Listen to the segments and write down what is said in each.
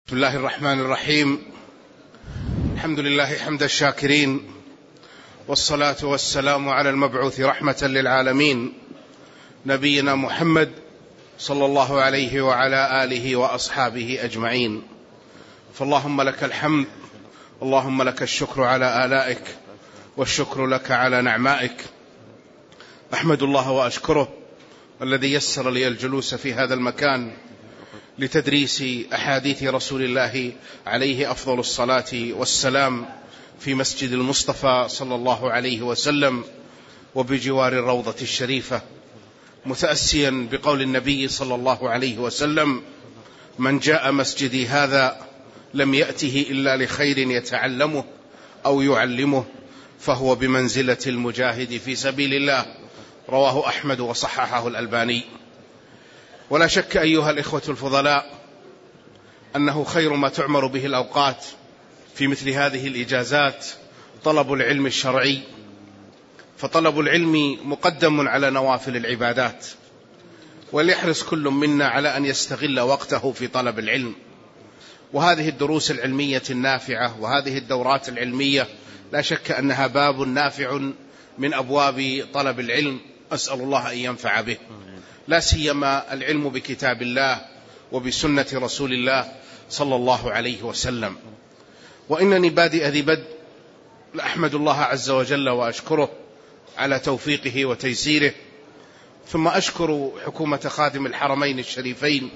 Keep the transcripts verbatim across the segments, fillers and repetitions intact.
بسم الله الرحمن الرحيم. الحمد لله حمد الشاكرين، والصلاة والسلام على المبعوث رحمة للعالمين نبينا محمد صلى الله عليه وعلى آله وأصحابه أجمعين. فاللهم لك الحمد، اللهم لك الشكر على آلائك، والشكر لك على نعمائك. أحمد الله وأشكره الذي يسر لي الجلوس في هذا المكان لتدريس أحاديث رسول الله عليه أفضل الصلاة والسلام في مسجد المصطفى صلى الله عليه وسلم وبجوار الروضة الشريفة، متأسيا بقول النبي صلى الله عليه وسلم: من جاء مسجدي هذا لم يأته إلا لخير يتعلمه أو يعلمه فهو بمنزلة المجاهد في سبيل الله. رواه أحمد وصححه الألباني. ولا شك أيها الإخوة الفضلاء أنه خير ما تعمر به الأوقات في مثل هذه الإجازات طلب العلم الشرعي، فطلب العلم مقدم على نوافل العبادات، وليحرص كل منا على أن يستغل وقته في طلب العلم. وهذه الدروس العلمية النافعة وهذه الدورات العلمية لا شك أنها باب نافع من أبواب طلب العلم، أسأل الله أن ينفع به، لا سيما العلم بكتاب الله وبسنة رسول الله صلى الله عليه وسلم. وإنني بادئ ذي بدء لأحمد الله عز وجل وأشكره على توفيقه وتيسيره، ثم أشكر حكومة خادم الحرمين الشريفين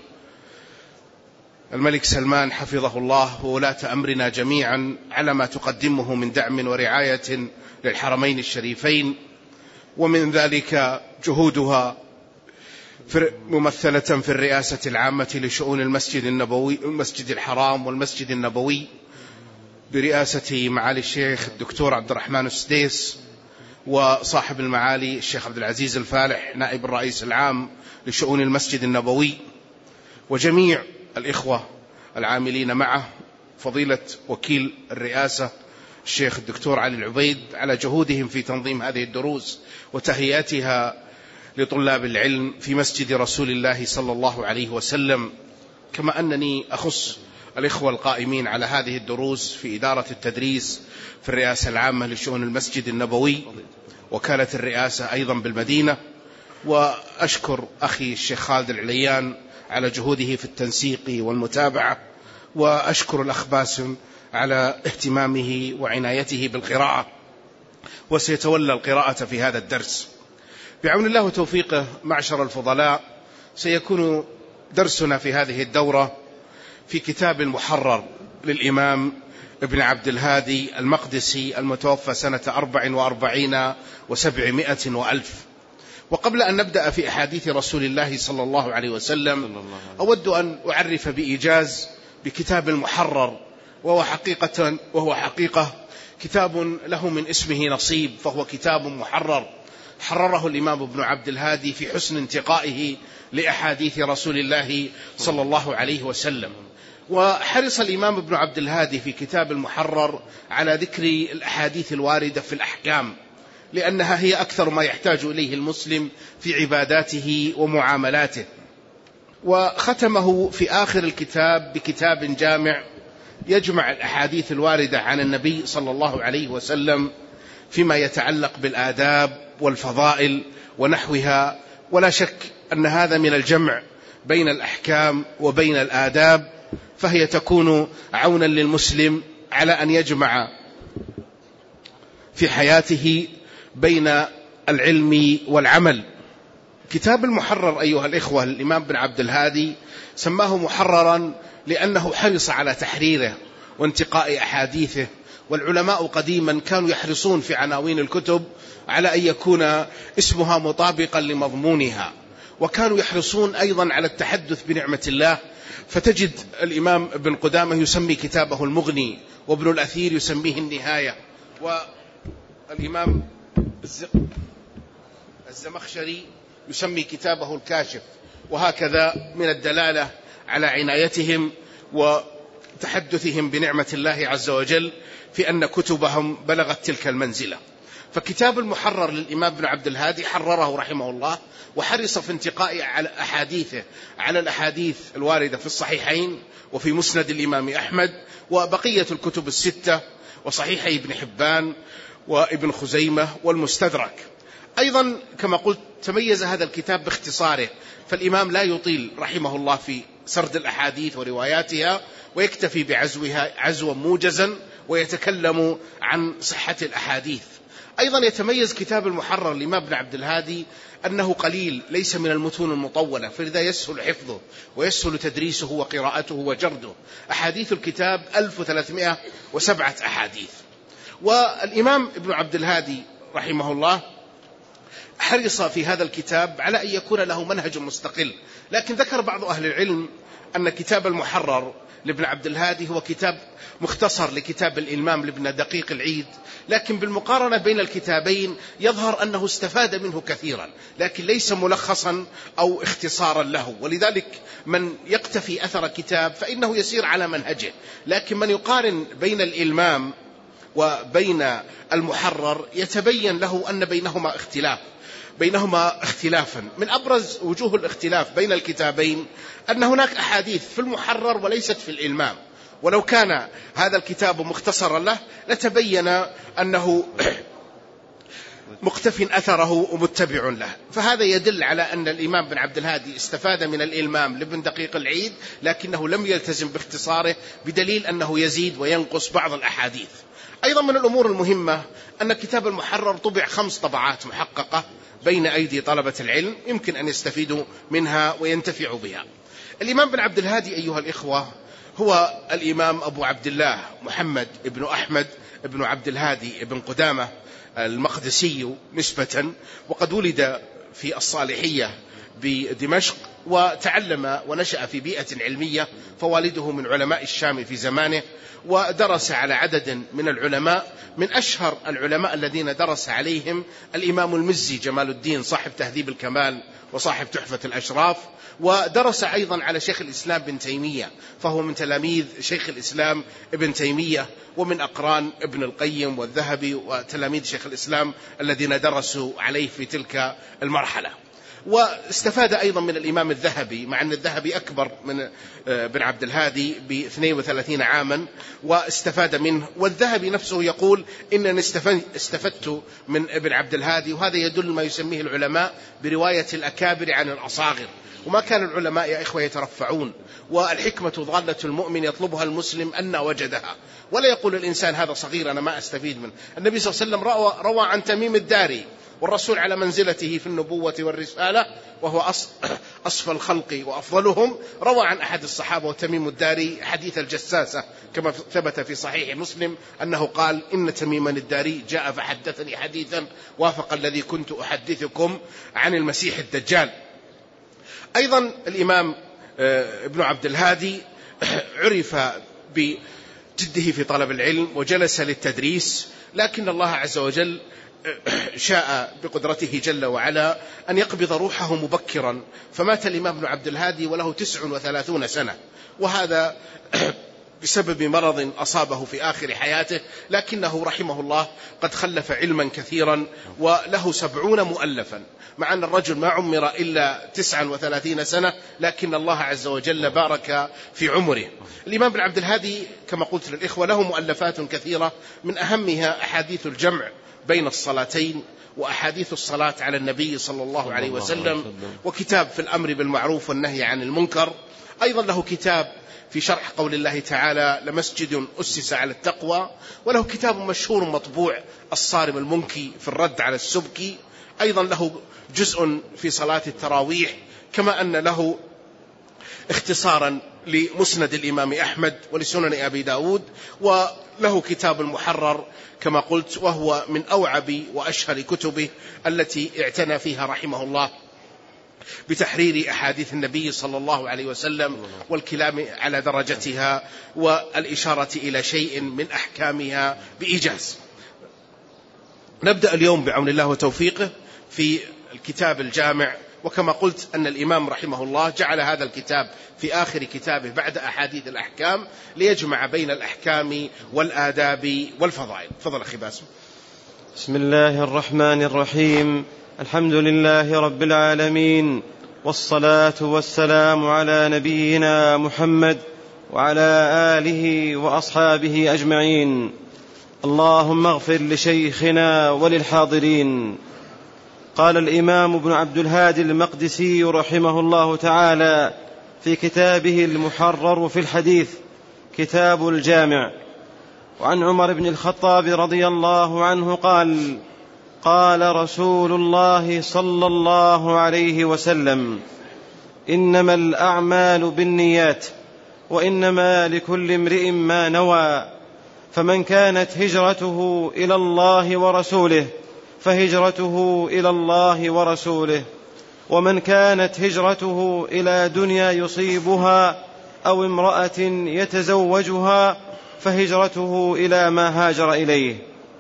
الملك سلمان حفظه الله وولاة أمرنا جميعا على ما تقدمه من دعم ورعاية للحرمين الشريفين، ومن ذلك جهودها ممثلة في الرئاسة العامة لشؤون المسجد النبوي المسجد الحرام والمسجد النبوي برئاسة معالي الشيخ الدكتور عبد الرحمن السديس، وصاحب المعالي الشيخ عبد العزيز الفالح نائب الرئيس العام لشؤون المسجد النبوي، وجميع الإخوة العاملين معه، فضيلة وكيل الرئاسة الشيخ الدكتور علي العبيد على جهودهم في تنظيم هذه الدروس وتهيئتها لطلاب العلم في مسجد رسول الله صلى الله عليه وسلم. كما أنني أخص الإخوة القائمين على هذه الدروس في إدارة التدريس في الرئاسة العامة لشؤون المسجد النبوي، وكالة الرئاسة أيضا بالمدينة، وأشكر أخي الشيخ خالد العليان على جهوده في التنسيق والمتابعة، وأشكر الأخ باسم على اهتمامه وعنايته بالقراءة، وسيتولى القراءة في هذا الدرس بعون الله وتوفيقه. معشر الفضلاء، سيكون درسنا في هذه الدورة في كتاب المحرر للإمام ابن عبد الهادي المقدسي المتوفى سنة أربع وأربعين وسبعمائة وألف. وقبل أن نبدأ في أحاديث رسول الله صلى الله عليه وسلم، أود أن أعرف بإيجاز بكتاب المحرر، وهو حقيقة, وهو حقيقة كتاب له من اسمه نصيب، فهو كتاب محرر حرره الإمام ابن عبد الهادي في حسن انتقائه لأحاديث رسول الله صلى الله عليه وسلم. وحرص الإمام ابن عبد الهادي في كتاب المحرر على ذكر الأحاديث الواردة في الأحكام، لأنها هي أكثر ما يحتاج إليه المسلم في عباداته ومعاملاته. وختمه في آخر الكتاب بكتاب جامع يجمع الأحاديث الواردة عن النبي صلى الله عليه وسلم فيما يتعلق بالآداب والفضائل ونحوها. ولا شك أن هذا من الجمع بين الأحكام وبين الآداب، فهي تكون عونا للمسلم على أن يجمع في حياته بين العلم والعمل. كتاب المحرر أيها الإخوة، الإمام بن عبد الهادي سماه محررا لأنه حرص على تحريره وانتقاء أحاديثه، والعلماء قديما كانوا يحرصون في عناوين الكتب على أن يكون اسمها مطابقا لمضمونها، وكانوا يحرصون أيضا على التحدث بنعمة الله، فتجد الإمام ابن قدامة يسمي كتابه المغني، وابن الأثير يسميه النهاية، والإمام الزمخشري يسمي كتابه الكاشف، وهكذا من الدلالة على عنايتهم وتحدثهم بنعمة الله عز وجل في أن كتبهم بلغت تلك المنزلة. فكتاب المحرر للإمام ابن عبد الهادي حرره رحمه الله، وحرص في انتقاء على أحاديثه على الأحاديث الواردة في الصحيحين وفي مسند الإمام أحمد وبقية الكتب الستة وصحيحي ابن حبان وابن خزيمة والمستدرك. أيضا كما قلت تميز هذا الكتاب باختصاره، فالإمام لا يطيل رحمه الله في سرد الأحاديث ورواياتها، ويكتفي بعزوها عزوا موجزا ويتكلم عن صحة الأحاديث. أيضا يتميز كتاب المحرر للإمام ابن عبد الهادي أنه قليل، ليس من المتون المطولة، فلذا يسهل حفظه ويسهل تدريسه وقراءته وجرده. أحاديث الكتاب ألف وثلاثمائة وسبعة أحاديث. والإمام ابن عبد الهادي رحمه الله حرص في هذا الكتاب على أن يكون له منهج مستقل، لكن ذكر بعض أهل العلم أن كتاب المحرر لابن عبد الهادي هو كتاب مختصر لكتاب الإلمام لابن دقيق العيد، لكن بالمقارنة بين الكتابين يظهر أنه استفاد منه كثيرا، لكن ليس ملخصا أو اختصارا له. ولذلك من يقتفي أثر كتاب فإنه يسير على منهجه، لكن من يقارن بين الإلمام وبين المحرر يتبين له أن بينهما اختلاف بينهما اختلافا. من أبرز وجوه الاختلاف بين الكتابين أن هناك أحاديث في المحرر وليست في الإلمام، ولو كان هذا الكتاب مختصرا له لتبين أنه مقتف أثره ومتبع له. فهذا يدل على أن الإمام بن عبد الهادي استفاد من الإلمام لابن دقيق العيد، لكنه لم يلتزم باختصاره، بدليل أنه يزيد وينقص بعض الأحاديث. أيضا من الأمور المهمة أن كتاب المحرر طبع خمس طبعات محققة بين أيدي طلبة العلم، يمكن أن يستفيدوا منها وينتفعوا بها. الإمام بن عبد الهادي أيها الإخوة هو الإمام أبو عبد الله محمد ابن أحمد ابن عبد الهادي ابن قدامة المقدسي نسبة، وقد ولد في الصالحية بدمشق، وتعلم ونشأ في بيئة علمية، فوالده من علماء الشام في زمانه، ودرس على عدد من العلماء. من أشهر العلماء الذين درس عليهم الإمام المزي جمال الدين صاحب تهذيب الكمال وصاحب تحفة الأشراف، ودرس أيضا على شيخ الإسلام بن تيمية، فهو من تلاميذ شيخ الإسلام ابن تيمية، ومن أقران ابن القيم والذهبي وتلاميذ شيخ الإسلام الذين درسوا عليه في تلك المرحلة. واستفاد أيضا من الإمام الذهبي، مع أن الذهبي أكبر من بن عبد الهادي ب اثنين وثلاثين عاما، واستفاد منه. والذهبي نفسه يقول إنني استفدت من ابن عبد الهادي، وهذا يدل ما يسميه العلماء برواية الأكابر عن الأصاغر. وما كان العلماء يا إخوة يترفعون، والحكمة ضالة المؤمن يطلبها المسلم أن وجدها، ولا يقول الإنسان هذا صغير أنا ما أستفيد منه. النبي صلى الله عليه وسلم روى, روى عن تميم الداري، والرسول على منزلته في النبوة والرسالة وهو أصفى الخلق وأفضلهم، روى عن أحد الصحابة وتميم الداري حديث الجساسة كما ثبت في صحيح مسلم أنه قال إن تميما الداري جاء فحدثني حديثا وافق الذي كنت أحدثكم عن المسيح الدجال. أيضا الإمام ابن عبد الهادي عرف بجده في طلب العلم وجلس للتدريس، لكن الله عز وجل شاء بقدرته جل وعلا أن يقبض روحه مبكرا، فمات الإمام ابن عبد الهادي وله تسع وثلاثون سنة، وهذا بسبب مرض أصابه في آخر حياته، لكنه رحمه الله قد خلف علما كثيرا وله سبعون مؤلفا، مع أن الرجل ما عمر إلا تسعا وثلاثين سنة، لكن الله عز وجل بارك في عمره. الإمام بن عبد الهادي كما قلت للإخوة له مؤلفات كثيرة، من أهمها أحاديث الجمع بين الصلاتين، وأحاديث الصلاة على النبي صلى الله عليه وسلم، وكتاب في الأمر بالمعروف والنهي عن المنكر. أيضا له كتاب في شرح قول الله تعالى لمسجد أسس على التقوى، وله كتاب مشهور مطبوع الصارم المنكي في الرد على السبكي. أيضا له جزء في صلاة التراويح، كما أن له اختصارا لمسند الإمام أحمد ولسنن أبي داود، وله كتاب المحرر كما قلت، وهو من أوعب وأشهر كتبه التي اعتنى فيها رحمه الله بتحرير أحاديث النبي صلى الله عليه وسلم والكلام على درجتها والإشارة إلى شيء من أحكامها بإيجاز. نبدأ اليوم بعون الله وتوفيقه في الكتاب الجامع، وكما قلت أن الإمام رحمه الله جعل هذا الكتاب في آخر كتابه بعد أحاديث الأحكام ليجمع بين الأحكام والآداب والفضائل. تفضل أخي باسم. بسم الله الرحمن الرحيم. الحمد لله رب العالمين، والصلاة والسلام على نبينا محمد وعلى آله وأصحابه أجمعين. اللهم اغفر لشيخنا وللحاضرين. قال الإمام ابن عبد الهادي المقدسي رحمه الله تعالى في كتابه المحرر في الحديث، كتاب الجامع، وعن عمر بن الخطاب رضي الله عنه قال: قال رسول الله صلى الله عليه وسلم: إنما الأعمال بالنيات، وإنما لكل امرئ ما نوى، فمن كانت هجرته إلى الله ورسوله فهجرته إلى الله ورسوله، ومن كانت هجرته إلى دنيا يصيبها أو امرأة يتزوجها فهجرته إلى ما هاجر إليه.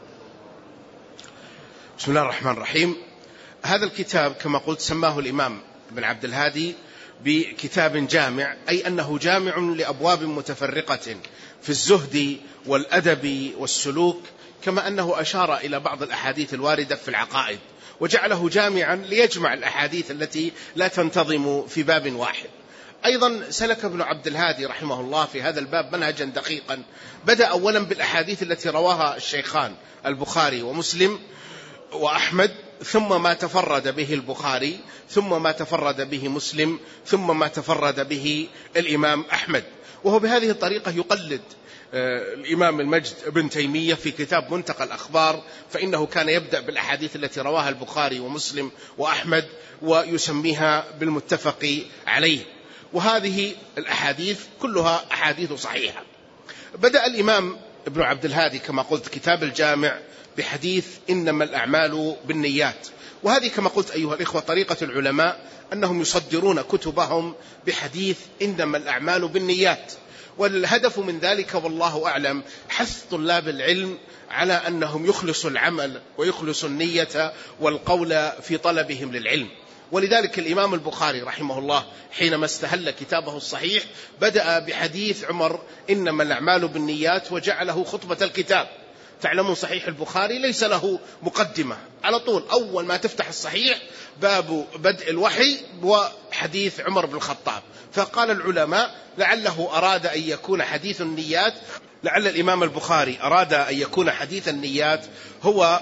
بسم الله الرحمن الرحيم. هذا الكتاب كما قلت سماه الإمام ابن عبد الهادي بكتاب جامع، أي أنه جامع لأبواب متفرقة في الزهد والأدب والسلوك، كما أنه أشار إلى بعض الأحاديث الواردة في العقائد، وجعله جامعا ليجمع الأحاديث التي لا تنتظم في باب واحد. أيضا سلك ابن عبد الهادي رحمه الله في هذا الباب منهجا دقيقا، بدأ أولا بالأحاديث التي رواها الشيخان البخاري ومسلم وأحمد، ثم ما تفرد به البخاري، ثم ما تفرد به مسلم، ثم ما تفرد به الإمام أحمد. وهو بهذه الطريقة يقلد الإمام المجد ابن تيمية في كتاب منتقى الأخبار، فإنه كان يبدأ بالأحاديث التي رواها البخاري ومسلم وأحمد ويسميها بالمتفق عليه، وهذه الأحاديث كلها أحاديث صحيحة. بدأ الإمام ابن عبد الهادي كما قلت كتاب الجامع بحديث إنما الأعمال بالنيات، وهذه كما قلت أيها الإخوة طريقة العلماء أنهم يصدرون كتبهم بحديث إنما الأعمال بالنيات، والهدف من ذلك والله أعلم حث طلاب العلم على أنهم يخلصوا العمل ويخلصوا النية والقول في طلبهم للعلم. ولذلك الإمام البخاري رحمه الله حينما استهل كتابه الصحيح بدأ بحديث عمر إنما الأعمال بالنيات وجعله خطبة الكتاب. تعلمون صحيح البخاري ليس له مقدمة، على طول أول ما تفتح الصحيح باب بدء الوحي وحديث عمر بن الخطاب. فقال العلماء لعله أراد أن يكون حديث النيات، لعل الإمام البخاري أراد أن يكون حديث النيات هو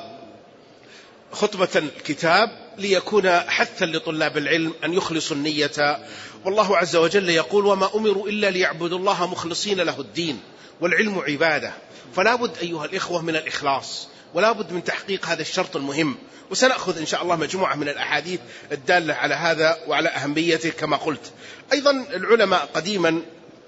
خطبة الكتاب ليكون حثا لطلاب العلم أن يخلصوا النية. والله عز وجل يقول: وما أمروا إلا ليعبدوا الله مخلصين له الدين، والعلم عبادة. فلا بد أيها الإخوة من الإخلاص، ولا بد من تحقيق هذا الشرط المهم. وسنأخذ إن شاء الله مجموعة من الأحاديث الدالة على هذا وعلى أهميته كما قلت. أيضا العلماء قديما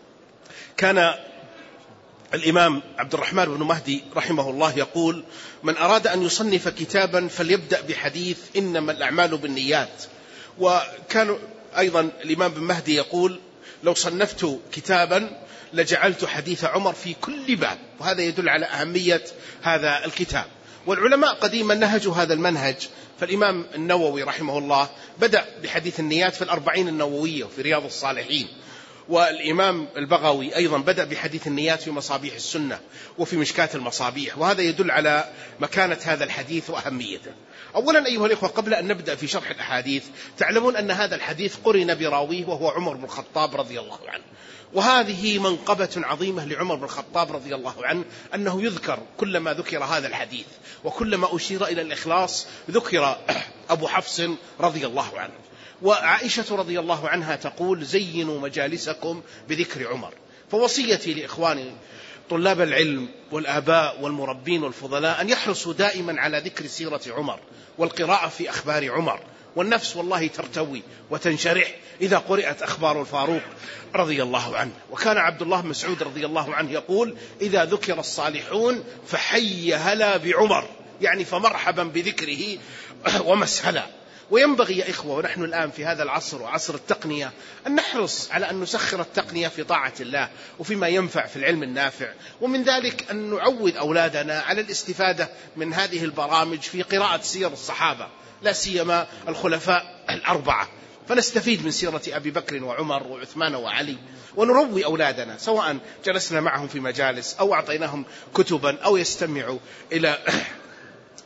كان الإمام عبد الرحمن بن مهدي رحمه الله يقول: من أراد أن يصنف كتابا فليبدأ بحديث إنما الأعمال بالنيات. وكان أيضا الإمام بن مهدي يقول: لو صنفت كتابا لجعلت حديث عمر في كل باب. وهذا يدل على أهمية هذا الكتاب. والعلماء قديما نهجوا هذا المنهج، فالإمام النووي رحمه الله بدأ بحديث النيات في الأربعين النووية وفي رياض الصالحين، والإمام البغوي أيضا بدأ بحديث النيات في مصابيح السنة وفي مشكاة المصابيح. وهذا يدل على مكانة هذا الحديث وأهميته. أولا أيها الإخوة قبل أن نبدأ في شرح الأحاديث، تعلمون أن هذا الحديث قرن براويه وهو عمر بن الخطاب رضي الله عنه، وهذه منقبة عظيمة لعمر بن الخطاب رضي الله عنه أنه يذكر كلما ذكر هذا الحديث، وكلما أشير إلى الإخلاص ذكر أبو حفص رضي الله عنه. وعائشة رضي الله عنها تقول: زينوا مجالسكم بذكر عمر. فوصيتي لإخواني طلاب العلم والآباء والمربين والفضلاء أن يحرصوا دائما على ذكر سيرة عمر والقراءة في أخبار عمر، والنفس والله ترتوي وتنشرح إذا قرأت أخبار الفاروق رضي الله عنه. وكان عبد الله بن مسعود رضي الله عنه يقول: إذا ذكر الصالحون فحي هلا بعمر، يعني فمرحبا بذكره ومسهلا. وينبغي يا إخوة ونحن الآن في هذا العصر وعصر التقنية أن نحرص على أن نسخر التقنية في طاعة الله وفيما ينفع في العلم النافع، ومن ذلك أن نعود أولادنا على الاستفادة من هذه البرامج في قراءة سير الصحابة، لا سيما الخلفاء الأربعة، فنستفيد من سيرة أبي بكر وعمر وعثمان وعلي، ونروي أولادنا سواء جلسنا معهم في مجالس أو أعطيناهم كتبا أو يستمعوا إلى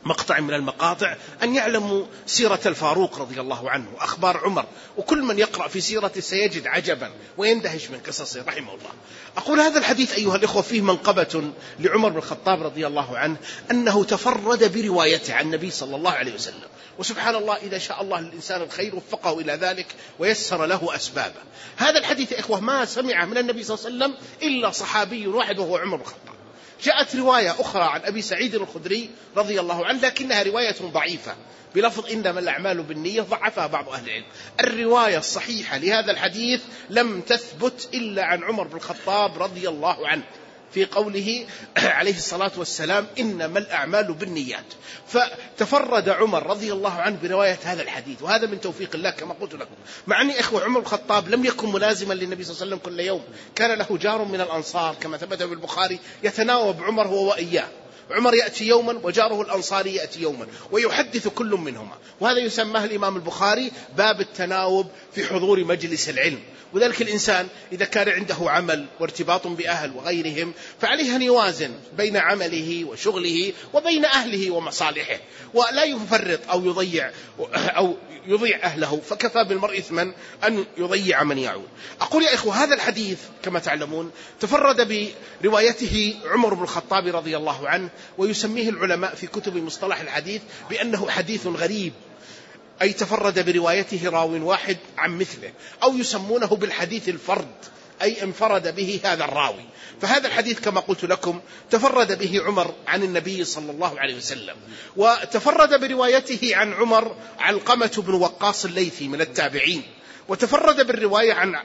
مقطع من المقاطع أن يعلموا سيرة الفاروق رضي الله عنه وأخبار عمر، وكل من يقرأ في سيرته سيجد عجبا ويندهش من قصصه رحمه الله. أقول هذا الحديث أيها الإخوة فيه منقبة لعمر بن الخطاب رضي الله عنه أنه تفرد بروايته عن النبي صلى الله عليه وسلم، وسبحان الله إذا شاء الله الإنسان الخير وفقه إلى ذلك ويسر له أسبابه. هذا الحديث يا إخوة ما سمع من النبي صلى الله عليه وسلم إلا صحابي واحد وهو عمر بن الخطاب. جاءت رواية أخرى عن أبي سعيد الخدري رضي الله عنه لكنها رواية ضعيفة بلفظ إنما الأعمال بالنية، ضعفها بعض أهل العلم. الرواية الصحيحة لهذا الحديث لم تثبت إلا عن عمر بن الخطاب رضي الله عنه في قوله عليه الصلاة والسلام إنما الأعمال بالنيات. فتفرد عمر رضي الله عنه برواية هذا الحديث، وهذا من توفيق الله كما قلت لكم. مع أن إخوة عمر الخطاب لم يكن ملازما للنبي صلى الله عليه وسلم كل يوم، كان له جار من الأنصار كما ثبت في البخاري يتناوب عمر هو وإياه، عمر يأتي يوما وجاره الأنصاري يأتي يوما ويحدث كل منهما، وهذا يسماه الإمام البخاري باب التناوب في حضور مجلس العلم. وذلك الإنسان إذا كان عنده عمل وارتباط بأهل وغيرهم فعليه أن يوازن بين عمله وشغله وبين أهله ومصالحه، ولا يفرط أو يضيع أو يضيع أهله، فكفى بالمرء إثما أن يضيع من يعود. أقول يا إخوة هذا الحديث كما تعلمون تفرد بروايته عمر بن الخطاب رضي الله عنه، ويسميه العلماء في كتب مصطلح الحديث بأنه حديث غريب، أي تفرد بروايته راو واحد عن مثله، أو يسمونه بالحديث الفرد، أي انفرد به هذا الراوي. فهذا الحديث كما قلت لكم تفرد به عمر عن النبي صلى الله عليه وسلم، وتفرد بروايته عن عمر علقمة بن وقاص الليثي من التابعين، وتفرد بالرواية عن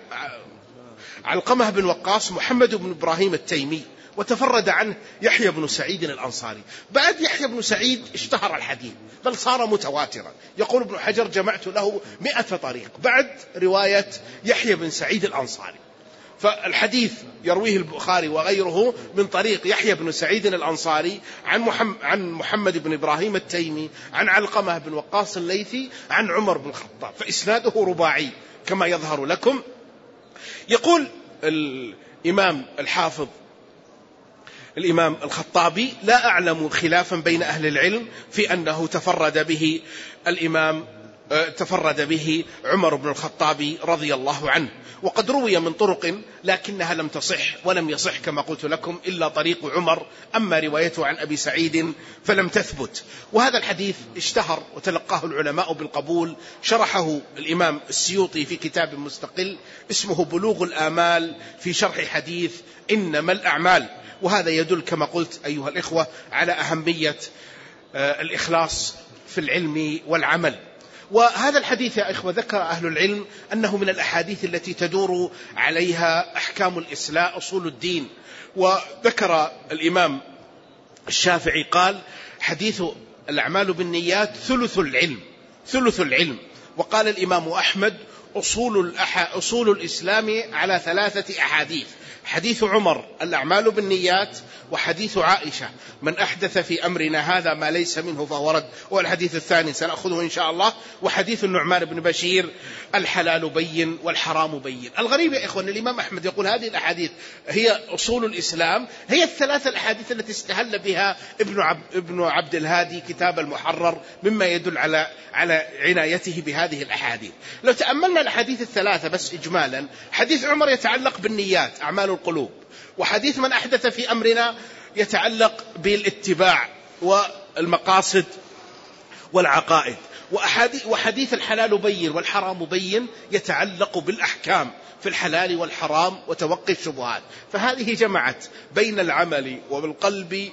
علقمة بن وقاص محمد بن إبراهيم التيمي، وتفرد عنه يحيى بن سعيد الأنصاري. بعد يحيى بن سعيد اشتهر الحديث بل صار متواترا، يقول ابن حجر جمعت له مئة طريق بعد رواية يحيى بن سعيد الأنصاري. فالحديث يرويه البخاري وغيره من طريق يحيى بن سعيد الأنصاري عن محمد, عن محمد بن إبراهيم التيمي عن علقمة بن وقاص الليثي عن عمر بن الخطاب، فإسناده رباعي كما يظهر لكم. يقول الإمام الحافظ الإمام الخطابي لا أعلم خلافا بين أهل العلم في أنه تفرد به الإمام تفرد به عمر بن الخطاب رضي الله عنه، وقد روي من طرق لكنها لم تصح، ولم يصح كما قلت لكم إلا طريق عمر، أما روايته عن أبي سعيد فلم تثبت. وهذا الحديث اشتهر وتلقاه العلماء بالقبول، شرحه الإمام السيوطي في كتاب مستقل اسمه بلوغ الآمال في شرح حديث إنما الأعمال، وهذا يدل كما قلت أيها الإخوة على أهمية الإخلاص في العلم والعمل. وهذا الحديث يا إخوة ذكر أهل العلم أنه من الأحاديث التي تدور عليها أحكام الإسلام أصول الدين. وذكر الإمام الشافعي قال حديث الأعمال بالنيات ثلث العلم ثلث العلم. وقال الإمام أحمد أصول, الأح... أصول الإسلام على ثلاثة أحاديث: حديث عمر الأعمال بالنيات، وحديث عائشة من أحدث في أمرنا هذا ما ليس منه فهو رد، والحديث الثاني سنأخذه إن شاء الله، وحديث النعمان بن بشير الحلال بين والحرام بين. الغريب يا إخوان الإمام أحمد يقول هذه الأحاديث هي أصول الإسلام، هي الثلاثة الأحاديث التي استهل بها ابن عبد, ابن عبد الهادي كتاب المحرر، مما يدل على على عنايته بهذه الأحاديث. لو تأملنا الأحاديث الثلاثة بس إجمالا، حديث عمر يتعلق بالنيات أعمال القلوب، وحديث من أحدث في أمرنا يتعلق بالاتباع والمقاصد والعقائد، وحديث الحلال بين والحرام بين يتعلق بالأحكام في الحلال والحرام وتوقي الشبهات. فهذه جمعت بين العمل والقلب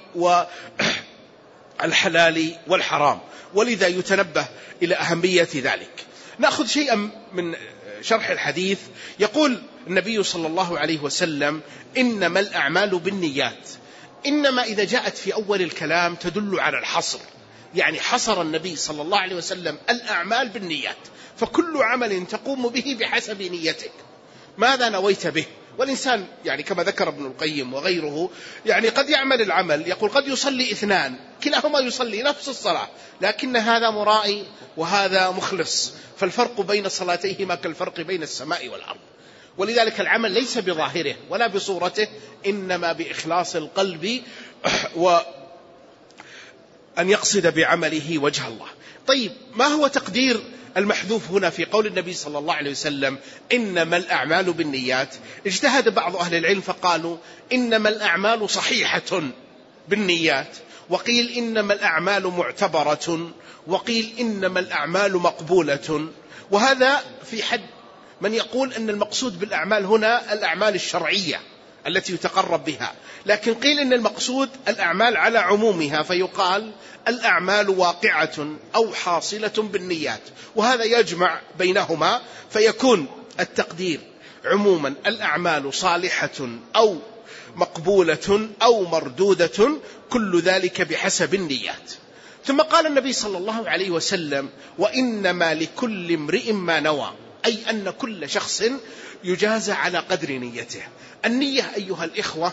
والحلال والحرام، ولذا يتنبه إلى أهمية ذلك. نأخذ شيئا من شرح الحديث. يقول النبي صلى الله عليه وسلم إنما الأعمال بالنيات. إنما إذا جاءت في أول الكلام تدل على الحصر، يعني حصر النبي صلى الله عليه وسلم الأعمال بالنيات، فكل عمل تقوم به بحسب نيتك ماذا نويت به. والإنسان يعني كما ذكر ابن القيم وغيره يعني قد يعمل العمل، يقول قد يصلي اثنان كلاهما يصلي نفس الصلاة، لكن هذا مرائي وهذا مخلص، فالفرق بين صلاتيهما كالفرق بين السماء والأرض. ولذلك العمل ليس بظاهره ولا بصورته، إنما بإخلاص القلب أن يقصد بعمله وجه الله. طيب ما هو تقدير المحذوف هنا في قول النبي صلى الله عليه وسلم إنما الأعمال بالنيات؟ اجتهد بعض أهل العلم فقالوا إنما الأعمال صحيحة بالنيات، وقيل إنما الأعمال معتبرة، وقيل إنما الأعمال مقبولة. وهذا في حد من يقول أن المقصود بالأعمال هنا الأعمال الشرعية التي يتقرب بها، لكن قيل إن المقصود الأعمال على عمومها، فيقال الأعمال واقعة أو حاصلة بالنيات، وهذا يجمع بينهما فيكون التقدير عموما الأعمال صالحة أو مقبولة أو مردودة، كل ذلك بحسب النيات. ثم قال النبي صلى الله عليه وسلم وإنما لكل امرئ ما نوى، أي أن كل شخص يجازى على قدر نيته. النية أيها الإخوة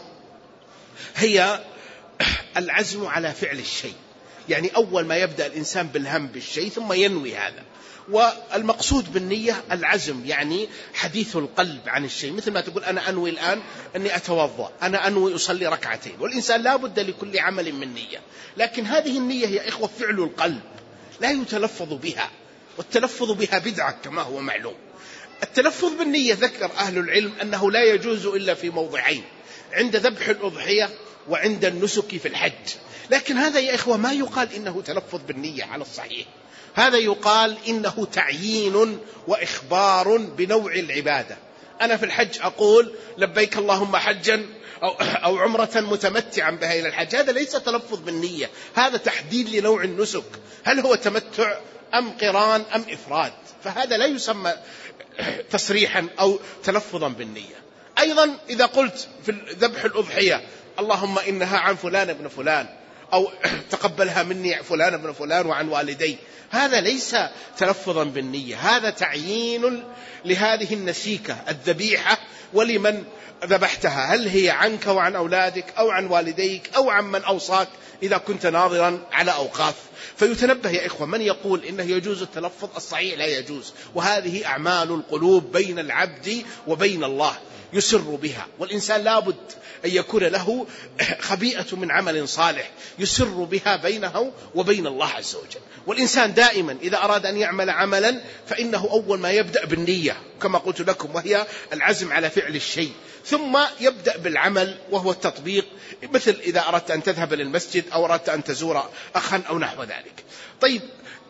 هي العزم على فعل الشيء، يعني أول ما يبدأ الإنسان بالهم بالشيء ثم ينوي هذا. والمقصود بالنية العزم، يعني حديث القلب عن الشيء، مثل ما تقول أنا أنوي الآن أني أتوضأ، أنا أنوي أصلي ركعتين. والإنسان لا بد لكل عمل من نية، لكن هذه النية يا إخوة فعل القلب لا يتلفظ بها، والتلفظ بها بدعة كما هو معلوم. التلفظ بالنية ذكر أهل العلم أنه لا يجوز إلا في موضعين، عند ذبح الأضحية وعند النسك في الحج. لكن هذا يا إخوة ما يقال إنه تلفظ بالنية على الصحيح، هذا يقال إنه تعيين وإخبار بنوع العبادة. أنا في الحج أقول لبيك اللهم حجا أو, أو عمرة متمتعا بها إلى الحج، هذا ليس تلفظ بالنية، هذا تحديد لنوع النسك، هل هو تمتع أم قران أم إفراد، فهذا لا يسمى تصريحا أو تلفظا بالنية. أيضا إذا قلت في ذبح الأضحية اللهم إنها عن فلان ابن فلان، أو تقبلها مني فلان ابن فلان وعن والدي، هذا ليس تلفظا بالنية، هذا تعيين لهذه النسيكة الذبيحة ولمن ذبحتها، هل هي عنك وعن أولادك أو عن والديك أو عن من أوصاك إذا كنت ناظرا على أوقاف. فيتنبه يا إخوة من يقول إنه يجوز التلفظ، الصحيح لا يجوز، وهذه أعمال القلوب بين العبد وبين الله يسر بها، والإنسان لابد أن يكون له خبيئة من عمل صالح يسر بها بينه وبين الله عز وجل. والإنسان دائما إذا أراد أن يعمل عملا فإنه أول ما يبدأ بالنية كما قلت لكم، وهي العزم على فعل الشيء، ثم يبدأ بالعمل وهو التطبيق، مثل إذا أردت أن تذهب للمسجد أو أردت أن تزور أخا أو نحو ذلك. طيب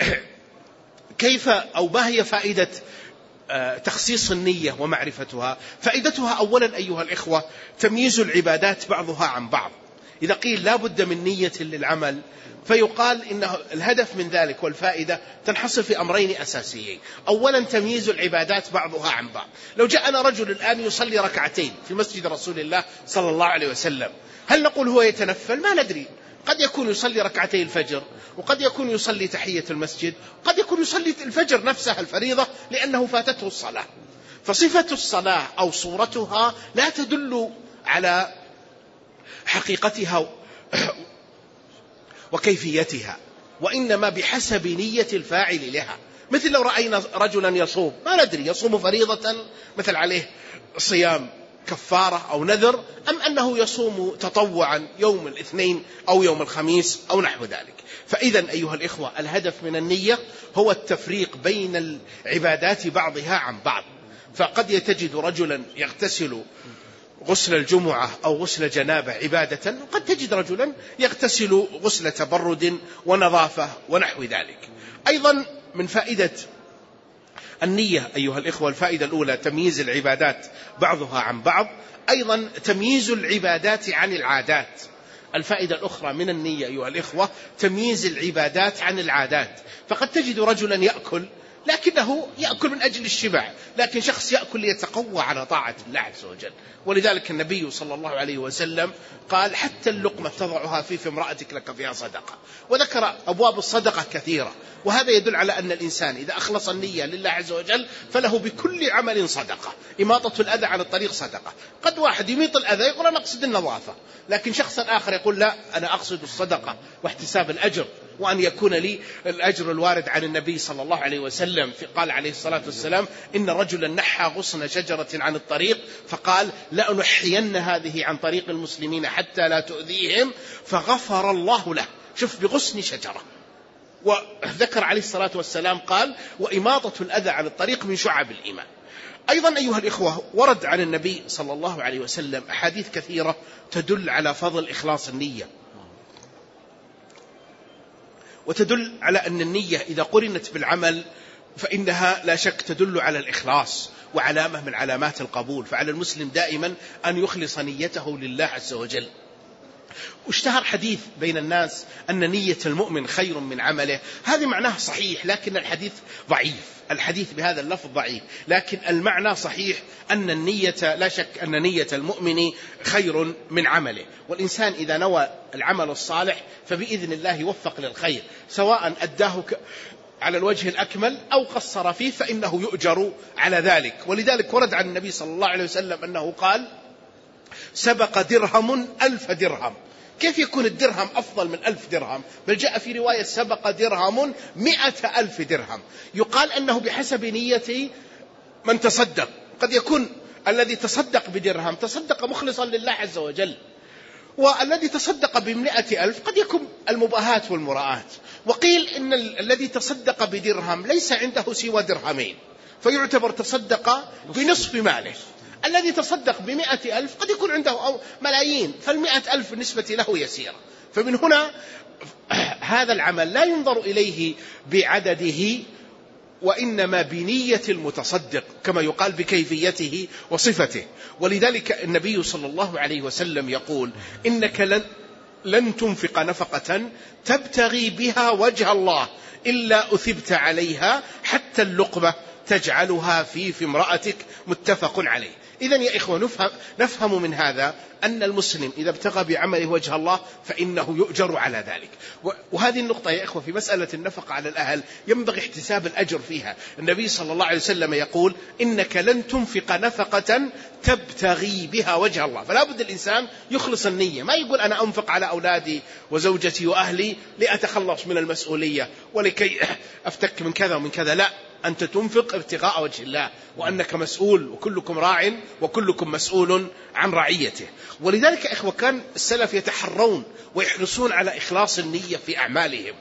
كيف أو ما هي فائدة تخصيص النية ومعرفتها؟ فائدتها أولا أيها الإخوة تمييز العبادات بعضها عن بعض. إذا قيل لا بد من نية للعمل فيقال إن الهدف من ذلك والفائدة تنحصر في أمرين أساسيين. أولا تمييز العبادات بعضها عن بعض. لو جاءنا رجل الآن يصلي ركعتين في مسجد رسول الله صلى الله عليه وسلم، هل نقول هو يتنفل؟ ما ندري، قد يكون يصلي ركعتي الفجر، وقد يكون يصلي تحية المسجد، قد يكون يصلي الفجر نفسها الفريضة لأنه فاتته الصلاة. فصفة الصلاة أو صورتها لا تدل على حقيقتها وكيفيتها، وإنما بحسب نية الفاعل لها. مثل لو رأينا رجلا يصوم، ما ندري يصوم فريضة مثل عليه صيام كفارة أو نذر، أم أنه يصوم تطوعا يوم الاثنين أو يوم الخميس أو نحو ذلك. فإذا أيها الإخوة الهدف من النية هو التفريق بين العبادات بعضها عن بعض. فقد يتجد رجلا يغتسل غسل الجمعة أو غسل جنابة عبادة، وقد تجد رجلا يغتسل غسل تبرد ونظافة ونحو ذلك. أيضا من فائدة النية أيها الإخوة الفائدة الأولى تمييز العبادات بعضها عن بعض، أيضا تمييز العبادات عن العادات. الفائدة الأخرى من النية أيها الإخوة تمييز العبادات عن العادات. فقد تجد رجلا يأكل لكنه يأكل من أجل الشبع، لكن شخص يأكل ليتقوى على طاعة الله عز وجل. ولذلك النبي صلى الله عليه وسلم قال حتى اللقمة تضعها في امرأتك لك فيها صدقة، وذكر أبواب الصدقة كثيرة. وهذا يدل على أن الإنسان إذا أخلص النية لله عز وجل فله بكل عمل صدقة. إماطة الأذى عن الطريق صدقة. قد واحد يميط الأذى يقول أنا أقصد النظافة، لكن شخص آخر يقول لا أنا أقصد الصدقة واحتساب الأجر، وأن يكون لي الأجر الوارد عن النبي صلى الله عليه وسلم. قال عليه الصلاة والسلام إن رجلا نحى غصن شجرة عن الطريق فقال لأنحين هذه عن طريق المسلمين حتى لا تؤذيهم، فغفر الله له. شوف بغصن شجرة. وذكر عليه الصلاة والسلام قال وإماطة الأذى عن الطريق من شعب الإيمان. أيضا أيها الإخوة ورد عن النبي صلى الله عليه وسلم أحاديث كثيرة تدل على فضل إخلاص النية، وتدل على أن النية إذا قرنت بالعمل فإنها لا شك تدل على الإخلاص وعلامة من علامات القبول. فعلى المسلم دائما أن يخلص نيته لله عز وجل. واشتهر حديث بين الناس أن نية المؤمن خير من عمله، هذا معناه صحيح لكن الحديث ضعيف، الحديث بهذا اللفظ ضعيف، لكن المعنى صحيح أن النية لا شك أن نية المؤمن خير من عمله. والإنسان إذا نوى العمل الصالح فبإذن الله يوفق للخير، سواء أداه على الوجه الأكمل أو قصر فيه فإنه يؤجر على ذلك. ولذلك ورد عن النبي صلى الله عليه وسلم أنه قال سبق درهم ألف درهم. كيف يكون الدرهم أفضل من ألف درهم؟ بل جاء في رواية سبق درهم مئة ألف درهم. يقال أنه بحسب نية من تصدق، قد يكون الذي تصدق بدرهم تصدق مخلصا لله عز وجل، والذي تصدق بمئة ألف قد يكون المباهات والمراءات. وقيل إن الذي تصدق بدرهم ليس عنده سوى درهمين فيعتبر تصدق بنصف ماله. الذي تصدق بمئة ألف قد يكون عنده ملايين، فالمئة ألف بالنسبة له يسيرة. فمن هنا هذا العمل لا ينظر إليه بعدده وإنما بنية المتصدق كما يقال بكيفيته وصفته. ولذلك النبي صلى الله عليه وسلم يقول إنك لن, لن تنفق نفقة تبتغي بها وجه الله إلا أثبت عليها حتى اللقمة تجعلها في في امرأتك، متفق عليه. إذن يا إخوة نفهم, نفهم من هذا أن المسلم إذا ابتغى بعمله وجه الله فإنه يؤجر على ذلك. وهذه النقطة يا إخوة في مسألة النفقة على الأهل ينبغي احتساب الأجر فيها. النبي صلى الله عليه وسلم يقول إنك لن تنفق نفقة تبتغي بها وجه الله، فلا بد الإنسان يخلص النية، ما يقول أنا أنفق على أولادي وزوجتي وأهلي لأتخلص من المسؤولية ولكي أفتك من كذا ومن كذا، لا، أنت تنفق ابتغاء وجه الله وأنك مسؤول، وكلكم راع وكلكم مسؤول عن رعيته. ولذلك إخوة كان السلف يتحرون ويحرصون على إخلاص النية في أعمالهم.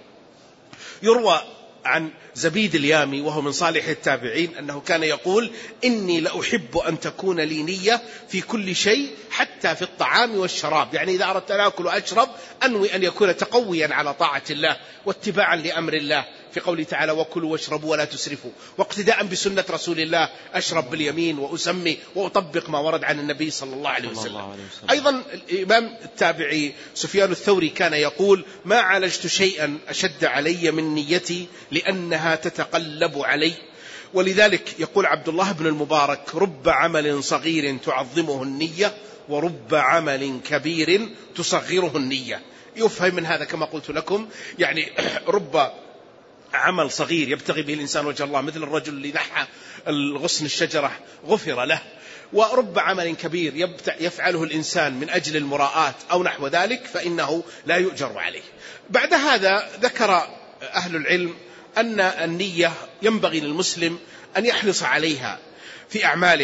يروى عن زبيد اليامي وهو من صالح التابعين أنه كان يقول إني لأحب أن تكون لي نية في كل شيء حتى في الطعام والشراب، يعني إذا أردت أن أكل وأشرب أنوي أن يكون تقويا على طاعة الله واتباعا لأمر الله في قوله تعالى وكلوا واشربوا ولا تسرفوا، واقتداء بسنة رسول الله أشرب باليمين وأسمي وأطبق ما ورد عن النبي صلى الله عليه وسلم. أيضا الإمام التابعي سفيان الثوري كان يقول ما عالجت شيئا أشد علي من نيتي لأنها تتقلب علي. ولذلك يقول عبد الله بن المبارك رب عمل صغير تعظمه النية ورب عمل كبير تصغره النية. يفهم من هذا كما قلت لكم يعني رب عمل صغير يبتغي به الإنسان وجه الله مثل الرجل اللي نحى الغصن الشجرة غفر له، ورب عمل كبير يفعله الإنسان من أجل المراءات أو نحو ذلك فإنه لا يؤجر عليه. بعد هذا ذكر أهل العلم أن النية ينبغي للمسلم أن يحرص عليها في أعماله.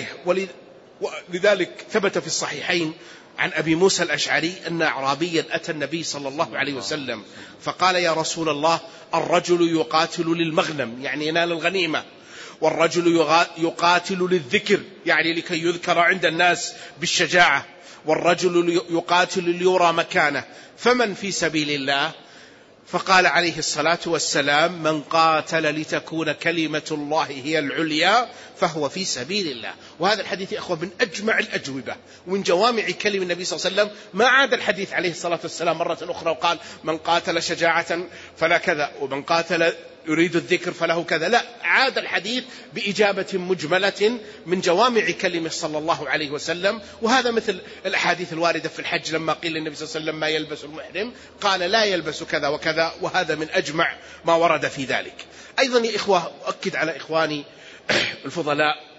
ولذلك ثبت في الصحيحين عن أبي موسى الأشعري أن أعرابيا أتى النبي صلى الله عليه وسلم فقال يا رسول الله الرجل يقاتل للمغنم يعني ينال الغنيمة، والرجل يقاتل للذكر يعني لكي يذكر عند الناس بالشجاعة، والرجل يقاتل ليرى مكانه، فمن في سبيل الله؟ فقال عليه الصلاة والسلام من قاتل لتكون كلمة الله هي العليا فهو في سبيل الله. وهذا الحديث يا أخوة من أجمع الأجوبة ومن جوامع كلم النبي صلى الله عليه وسلم. ما عاد الحديث عليه الصلاة والسلام مرة أخرى وقال من قاتل شجاعة فلا كذا ومن قاتل يريد الذكر فله كذا، لا، عاد الحديث بإجابة مجملة من جوامع كلمه صلى الله عليه وسلم. وهذا مثل الأحاديث الواردة في الحج لما قيل للنبي صلى الله عليه وسلم ما يلبس المحرم قال لا يلبس كذا وكذا، وهذا من أجمع ما ورد في ذلك. أيضا يا إخوة أؤكد على إخواني الفضلاء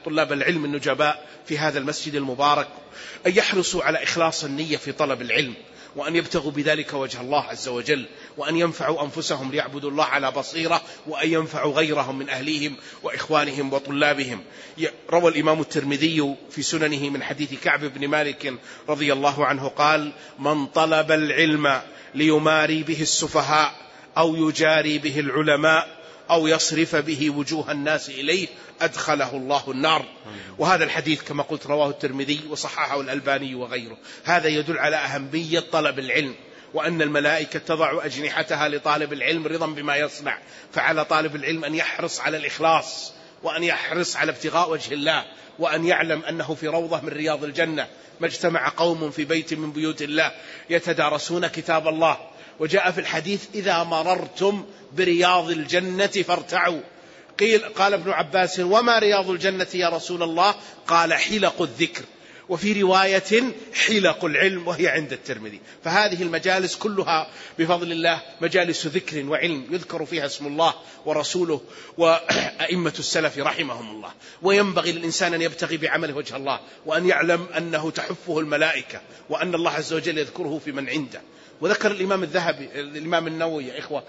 طلاب العلم النجباء في هذا المسجد المبارك أن يحرصوا على إخلاص النية في طلب العلم، وأن يبتغوا بذلك وجه الله عز وجل، وأن ينفعوا أنفسهم ليعبدوا الله على بصيرة، وأن ينفعوا غيرهم من أهليهم وإخوانهم وطلابهم. روى الإمام الترمذي في سننه من حديث كعب بن مالك رضي الله عنه قال: من طلب العلم ليماري به السفهاء أو يجاري به العلماء أو يصرف به وجوه الناس إليه أدخله الله النار. وهذا الحديث كما قلت رواه الترمذي وصححه الألباني وغيره. هذا يدل على أهمية طلب العلم، وأن الملائكة تضع أجنحتها لطالب العلم رضا بما يصنع. فعلى طالب العلم أن يحرص على الإخلاص، وأن يحرص على ابتغاء وجه الله، وأن يعلم أنه في روضة من رياض الجنة. ما اجتمع قوم في بيت من بيوت الله يتدارسون كتاب الله. وجاء في الحديث: إذا مررتم برياض الجنة فارتعوا. قيل قال ابن عباس: وما رياض الجنة يا رسول الله؟ قال: حلق الذكر. وفي رواية: حلق العلم، وهي عند الترمذي. فهذه المجالس كلها بفضل الله مجالس ذكر وعلم يذكر فيها اسم الله ورسوله وأئمة السلف رحمهم الله. وينبغي للإنسان أن يبتغي بعمله وجه الله، وأن يعلم أنه تحفه الملائكة، وأن الله عز وجل يذكره في من عنده. وذكر الإمام الذهبي الإمام النووي يا إخوة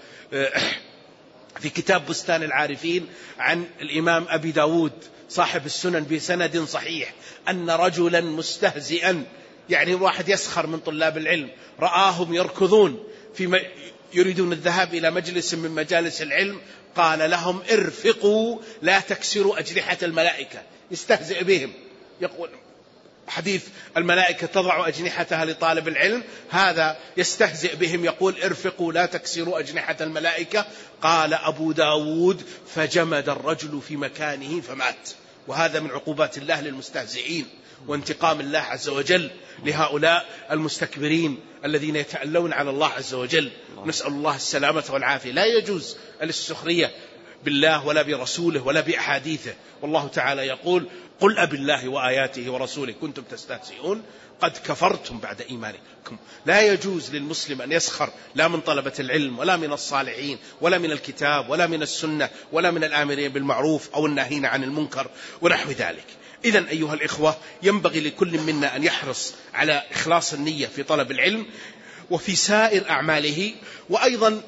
في كتاب بستان العارفين عن الإمام أبي داود صاحب السنن بسند صحيح أن رجلا مستهزئا، يعني واحد يسخر من طلاب العلم، رآهم يركضون في يريدون الذهاب إلى مجلس من مجالس العلم، قال لهم: ارفقوا لا تكسروا أجنحة الملائكة. يستهزئ بهم، يقول حديث الملائكة تضع أجنحتها لطالب العلم، هذا يستهزئ بهم يقول: ارفقوا لا تكسروا أجنحة الملائكة. قال أبو داود: فجمد الرجل في مكانه فمات. وهذا من عقوبات الله للمستهزئين، وانتقام الله عز وجل لهؤلاء المستكبرين الذين يتألون على الله عز وجل. نسأل الله السلامة والعافية. لا يجوز السخرية بالله ولا برسوله ولا بأحاديثه. والله تعالى يقول: قل أب الله وآياته ورسوله كنتم تستهزئون قد كفرتم بعد إيمانكم. لا يجوز للمسلم أن يسخر لا من طلبة العلم ولا من الصالحين ولا من الكتاب ولا من السنة ولا من الآمرين بالمعروف أو الناهين عن المنكر ونحو ذلك. إذن أيها الإخوة، ينبغي لكل منا أن يحرص على إخلاص النية في طلب العلم وفي سائر أعماله. وأيضا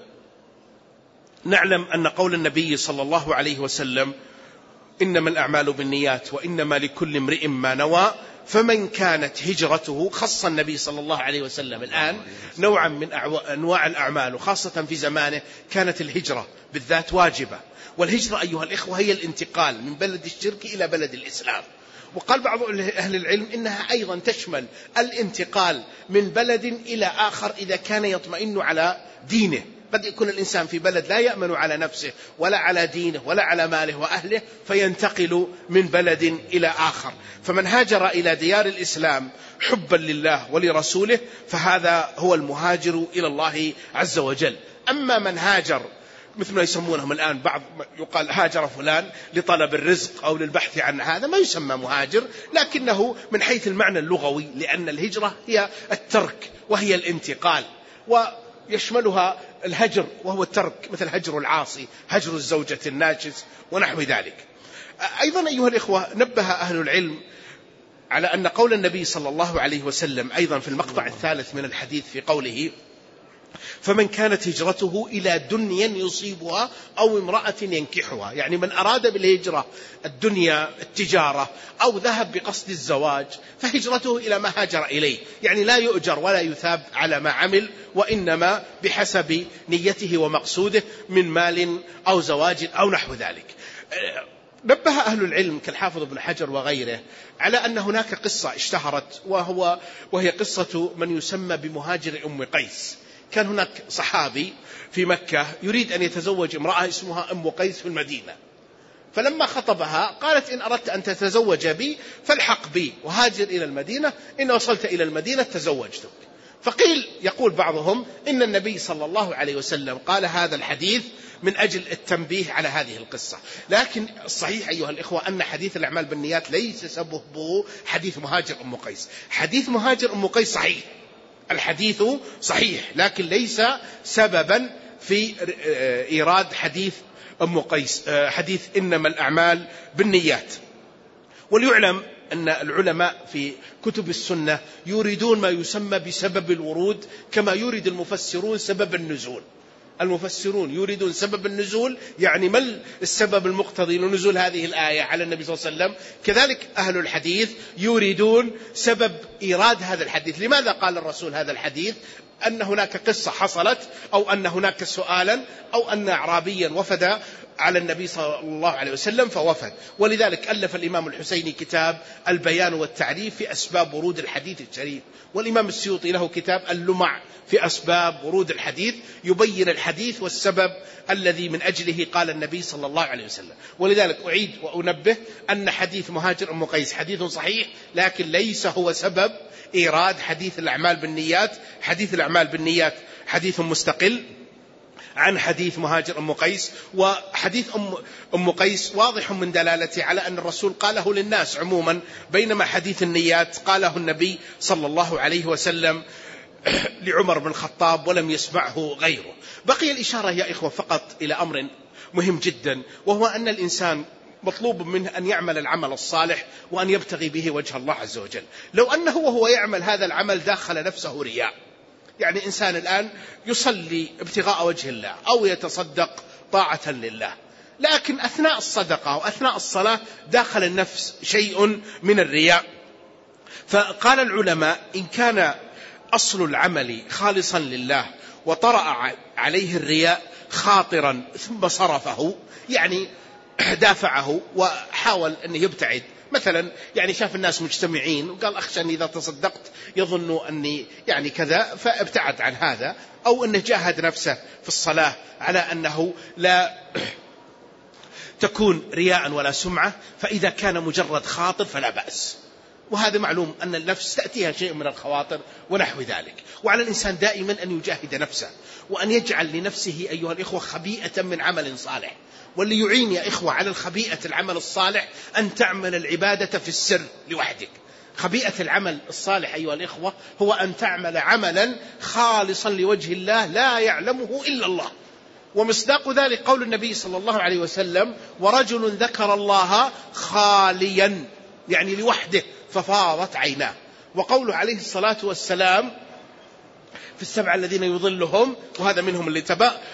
نعلم أن قول النبي صلى الله عليه وسلم: إنما الأعمال بالنيات وإنما لكل امرئ ما نوى، فمن كانت هجرته. خص النبي صلى الله عليه وسلم الآن نوعا من أنواع الأعمال، وخاصة في زمانه كانت الهجرة بالذات واجبة. والهجرة أيها الإخوة هي الانتقال من بلد الشرك إلى بلد الإسلام. وقال بعض أهل العلم إنها أيضا تشمل الانتقال من بلد إلى آخر إذا كان يطمئن على دينه. قد يكون الإنسان في بلد لا يأمن على نفسه ولا على دينه ولا على ماله وأهله، فينتقل من بلد إلى آخر. فمن هاجر إلى ديار الإسلام حبا لله ولرسوله فهذا هو المهاجر إلى الله عز وجل. أما من هاجر مثل ما يسمونهم الآن، بعض يقال هاجر فلان لطلب الرزق أو للبحث عن هذا، ما يسمى مهاجر، لكنه من حيث المعنى اللغوي، لأن الهجرة هي الترك وهي الانتقال، ويشملها الهجر وهو الترك، مثل هجر العاصي، هجر الزوجة الناجس ونحو ذلك. أيضا أيها الإخوة، نبه أهل العلم على أن قول النبي صلى الله عليه وسلم أيضا في المقطع الثالث من الحديث في قوله: فمن كانت هجرته إلى دنيا يصيبها أو امرأة ينكحها، يعني من أراد بالهجرة الدنيا التجارة أو ذهب بقصد الزواج فهجرته إلى ما هاجر إليه، يعني لا يؤجر ولا يثاب على ما عمل، وإنما بحسب نيته ومقصوده من مال أو زواج أو نحو ذلك. نبه أهل العلم كالحافظ ابن حجر وغيره على أن هناك قصة اشتهرت، وهو وهي قصة من يسمى بمهاجر أم قيس. كان هناك صحابي في مكة يريد أن يتزوج امرأة اسمها أم قيس في المدينة، فلما خطبها قالت: إن أردت أن تتزوج بي فالحق بي وهاجر إلى المدينة، إن وصلت إلى المدينة تزوجتك. فقيل يقول بعضهم إن النبي صلى الله عليه وسلم قال هذا الحديث من أجل التنبيه على هذه القصة. لكن الصحيح أيها الإخوة أن حديث الأعمال بالنيات ليس سببه حديث مهاجر أم قيس. حديث مهاجر أم قيس صحيح، الحديث صحيح، لكن ليس سببا في إيراد حديث أم قيس، حديث إنما الأعمال بالنيات. وليعلم أن العلماء في كتب السنة يريدون ما يسمى بسبب الورود كما يريد المفسرون سبب النزول. المفسرون يريدون سبب النزول، يعني ما السبب المقتضي لنزول هذه الآية على النبي صلى الله عليه وسلم، كذلك أهل الحديث يريدون سبب إيراد هذا الحديث. لماذا قال الرسول هذا الحديث؟ أن هناك قصة حصلت، أو أن هناك سؤالا، أو أن أعرابيا وفد على النبي صلى الله عليه وسلم فوفد. ولذلك ألف الإمام الحسيني كتاب البيان والتعريف في أسباب ورود الحديث الشريف، والإمام السيوطي له كتاب اللمع في أسباب ورود الحديث، يبين الحديث والسبب الذي من أجله قال النبي صلى الله عليه وسلم. ولذلك أعيد وأنبه أن حديث مهاجر أم قيس حديث صحيح، لكن ليس هو سبب إيراد حديث الأعمال بالنيات. حديث الأعمال بالنيات حديث مستقل عن حديث مهاجر أم قيس. وحديث أم, أم قيس واضح من دلالته على أن الرسول قاله للناس عموما، بينما حديث النيات قاله النبي صلى الله عليه وسلم لعمر بن الخطاب ولم يسمعه غيره. بقي الإشارة يا إخوة فقط إلى أمر مهم جدا، وهو أن الإنسان مطلوب منه أن يعمل العمل الصالح وأن يبتغي به وجه الله عز وجل. لو أنه وهو يعمل هذا العمل داخل نفسه رياء، يعني إنسان الآن يصلي ابتغاء وجه الله أو يتصدق طاعة لله، لكن أثناء الصدقة وأثناء الصلاة داخل النفس شيء من الرياء. فقال العلماء إن كان أصل العمل خالصا لله وطرأ عليه الرياء خاطرا ثم صرفه، يعني دافعه وحاول أن يبتعد، مثلا يعني شاف الناس مجتمعين وقال أخشى أن إذا تصدقت يظنوا أني يعني كذا فابتعد عن هذا، أو أنه جاهد نفسه في الصلاة على أنه لا تكون رياء ولا سمعة، فإذا كان مجرد خاطر فلا بأس. وهذا معلوم أن النفس تأتيها شيء من الخواطر ونحو ذلك. وعلى الإنسان دائما أن يجاهد نفسه وأن يجعل لنفسه أيها الإخوة خبيئة من عمل صالح. واللي يعين يا إخوة على الخبيئة العمل الصالح أن تعمل العبادة في السر لوحدك. خبيئة العمل الصالح أيها الإخوة هو أن تعمل عملا خالصا لوجه الله لا يعلمه إلا الله. ومصداق ذلك قول النبي صلى الله عليه وسلم ورجل ذكر الله خاليا، يعني لوحده ففاضت عيناه. وقوله عليه الصلاة والسلام في السبع الذين يظلهم، وهذا منهم اللي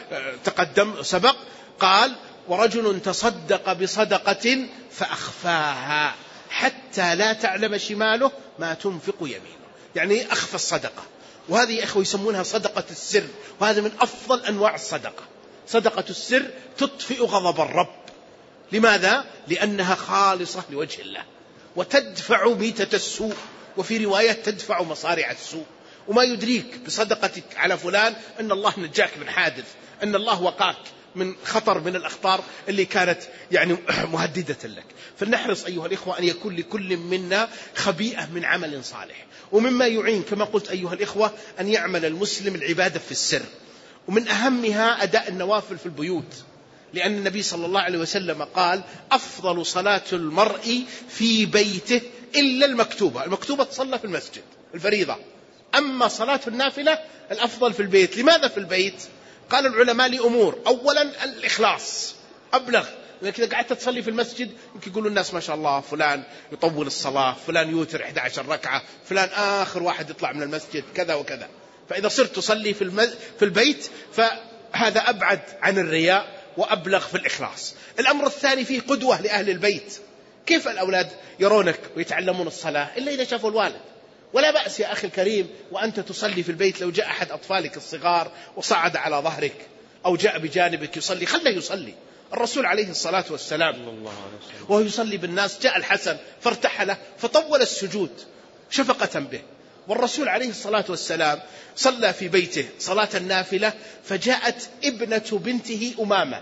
تقدم سبق، قال ورجل تصدق بصدقة فأخفاها حتى لا تعلم شماله ما تنفق يمينه، يعني أخفى الصدقة. وهذه يا إخوة يسمونها صدقة السر، وهذا من أفضل أنواع الصدقة. صدقة السر تطفئ غضب الرب. لماذا؟ لأنها خالصة لوجه الله وتدفع ميتة السوء، وفي رواية تدفع مصارع السوء. وما يدريك بصدقتك على فلان أن الله نجاك من حادث، أن الله وقاك من خطر من الأخطار اللي كانت يعني مهددة لك. فلنحرص أيها الإخوة أن يكون لكل منا خبيئة من عمل صالح. ومما يعين كما قلت أيها الإخوة أن يعمل المسلم العبادة في السر، ومن أهمها أداء النوافل في البيوت، لأن النبي صلى الله عليه وسلم قال أفضل صلاة المرء في بيته إلا المكتوبة. المكتوبة تصلى في المسجد الفريضة، أما صلاة النافلة الأفضل في البيت. لماذا في البيت؟ قال العلماء لأمور. أولا الإخلاص أبلغ، لأنك إذا قعدت تصلي في المسجد يمكن يقولوا الناس ما شاء الله فلان يطول الصلاة، فلان يوتر إحدى عشرة ركعة، فلان آخر واحد يطلع من المسجد كذا وكذا. فإذا صرت تصلي في, المز... في البيت فهذا أبعد عن الرياء وأبلغ في الإخلاص. الأمر الثاني فيه قدوة لأهل البيت. كيف الأولاد يرونك ويتعلمون الصلاة إلا إذا شافوا الوالد؟ ولا بأس يا أخي الكريم وأنت تصلي في البيت، لو جاء أحد أطفالك الصغار وصعد على ظهرك أو جاء بجانبك يصلي خله يصلي. الرسول عليه الصلاة والسلام وهو يصلي بالناس جاء الحسن فارتحله فطول السجود شفقة به. والرسول عليه الصلاة والسلام صلى في بيته صلاة النافلة، فجاءت ابنة بنته أمامة